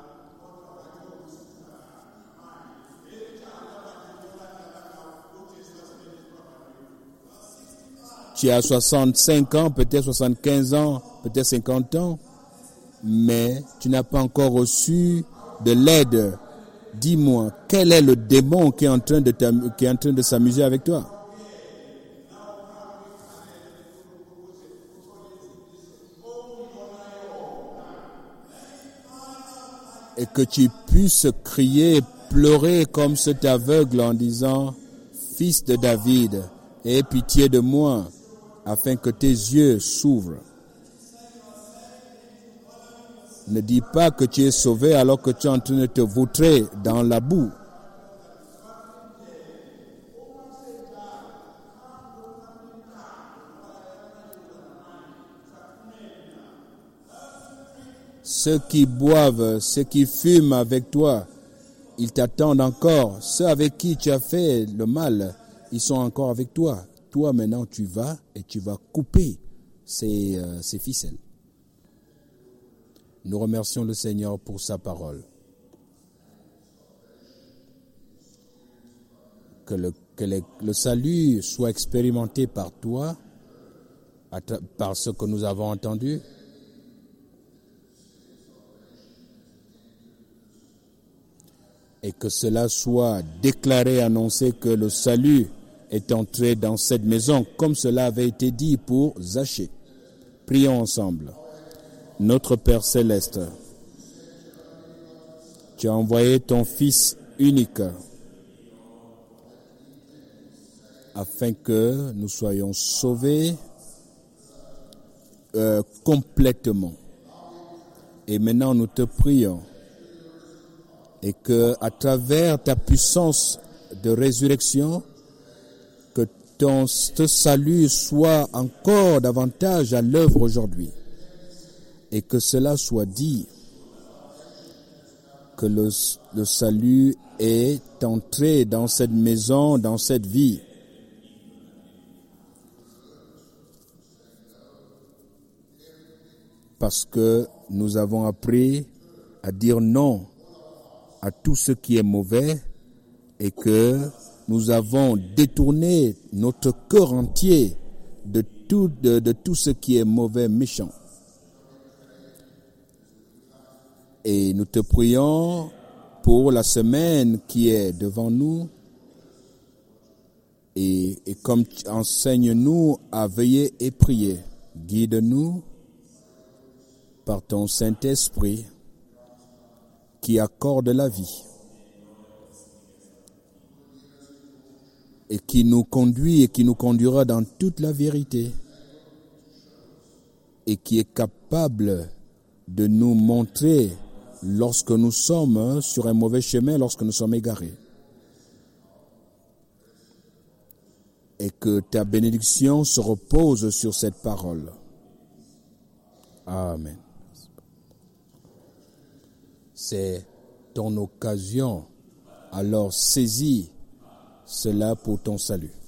Tu as soixante-cinq ans, peut-être soixante-quinze ans, peut-être cinquante ans, mais tu n'as pas encore reçu de l'aide. Dis-moi, quel est le démon qui est en train de, qui est en train de s'amuser avec toi? Et que tu puisses crier, pleurer comme cet aveugle en disant, Fils de David, aie pitié de moi, afin que tes yeux s'ouvrent. Ne dis pas que tu es sauvé alors que tu es en train de te vautrer dans la boue. Ceux qui boivent, ceux qui fument avec toi, ils t'attendent encore. Ceux avec qui tu as fait le mal, ils sont encore avec toi. Toi, maintenant, tu vas et tu vas couper ces, euh, ces ficelles. Nous remercions le Seigneur pour sa parole. Que le, que les, le salut soit expérimenté par toi, par ce que nous avons entendu. Et que cela soit déclaré, annoncé que le salut est entré dans cette maison, comme cela avait été dit pour Zachée. Prions ensemble. Notre Père Céleste, tu as envoyé ton Fils unique afin que nous soyons sauvés euh, complètement. Et maintenant, nous te prions et que, à travers ta puissance de résurrection, que ton ce salut soit encore davantage à l'œuvre aujourd'hui. Et que cela soit dit, que le, le salut est entré dans cette maison, dans cette vie. Parce que nous avons appris à dire non à tout ce qui est mauvais et que nous avons détourné notre cœur entier de tout, de, de tout ce qui est mauvais, méchant. Et nous te prions pour la semaine qui est devant nous et, et comme enseigne-nous à veiller et prier. Guide-nous par ton Saint-Esprit qui accorde la vie. et qui nous conduit et qui nous conduira dans toute la vérité et qui est capable de nous montrer lorsque nous sommes sur un mauvais chemin, lorsque nous sommes égarés. Et que ta bénédiction se repose sur cette parole. Amen. C'est ton occasion, alors saisis cela pour ton salut.